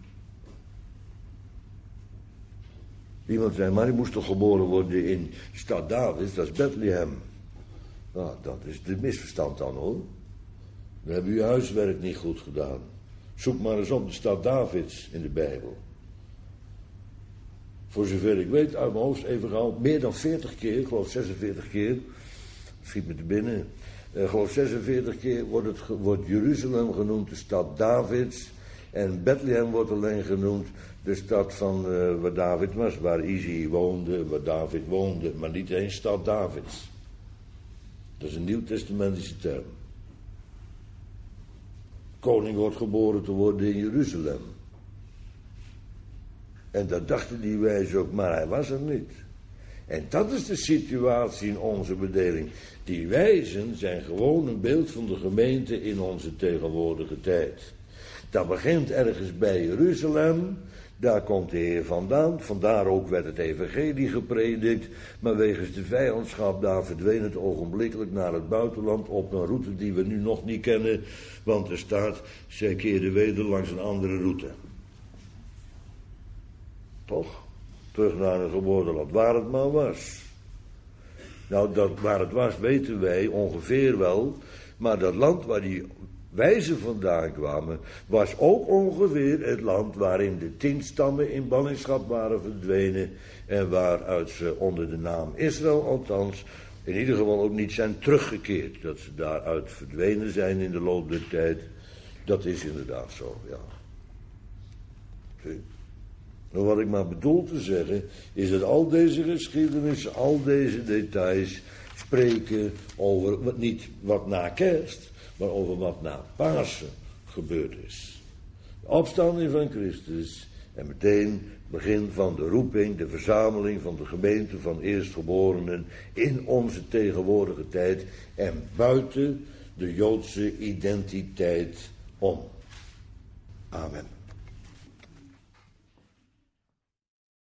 Iemand zei, maar hij moest toch geboren worden in de stad Davids, dat is Bethlehem. Nou, dat is de misverstand dan hoor. Dan hebben je huiswerk niet goed gedaan. Zoek maar eens op de stad Davids in de Bijbel. Voor zover ik weet, uit mijn hoofd even gehaald, meer dan 40 keer, ik geloof 46 keer, schiet me te binnen. Ik geloof 46 keer wordt Jeruzalem genoemd de stad Davids. En Bethlehem wordt alleen genoemd de stad van waar David was, waar Izzy woonde, waar David woonde, maar niet eens stad Davids. Dat is een nieuwtestamentische term. Koning wordt geboren te worden in Jeruzalem. En dat dachten die wijzen ook, maar hij was er niet. En dat is de situatie in onze bedeling. Die wijzen zijn gewoon een beeld van de gemeente in onze tegenwoordige tijd. Dat begint ergens bij Jeruzalem. Daar komt de Heer vandaan. Vandaar ook werd het evangelie gepredikt. Maar wegens de vijandschap daar verdween het ogenblikkelijk naar het buitenland op een route die we nu nog niet kennen. Want er staat, zij keerden weder langs een andere route. Toch? Terug naar het geboorteland, waar het maar was. Nou, waar het was weten wij ongeveer wel. Maar dat land waar die wijzen vandaan kwamen, was ook ongeveer het land waarin de 10 stammen in ballingschap waren verdwenen. En waaruit ze onder de naam Israël althans in ieder geval ook niet zijn teruggekeerd. Dat ze daaruit verdwenen zijn in de loop der tijd. Dat is inderdaad zo, ja. Zie. Nou, wat ik maar bedoel te zeggen, is dat al deze geschiedenissen, al deze details spreken over niet wat na kerst, maar over wat na Pasen gebeurd is. De opstanding van Christus en meteen begin van de roeping, de verzameling van de gemeente van eerstgeborenen in onze tegenwoordige tijd en buiten de Joodse identiteit om. Amen.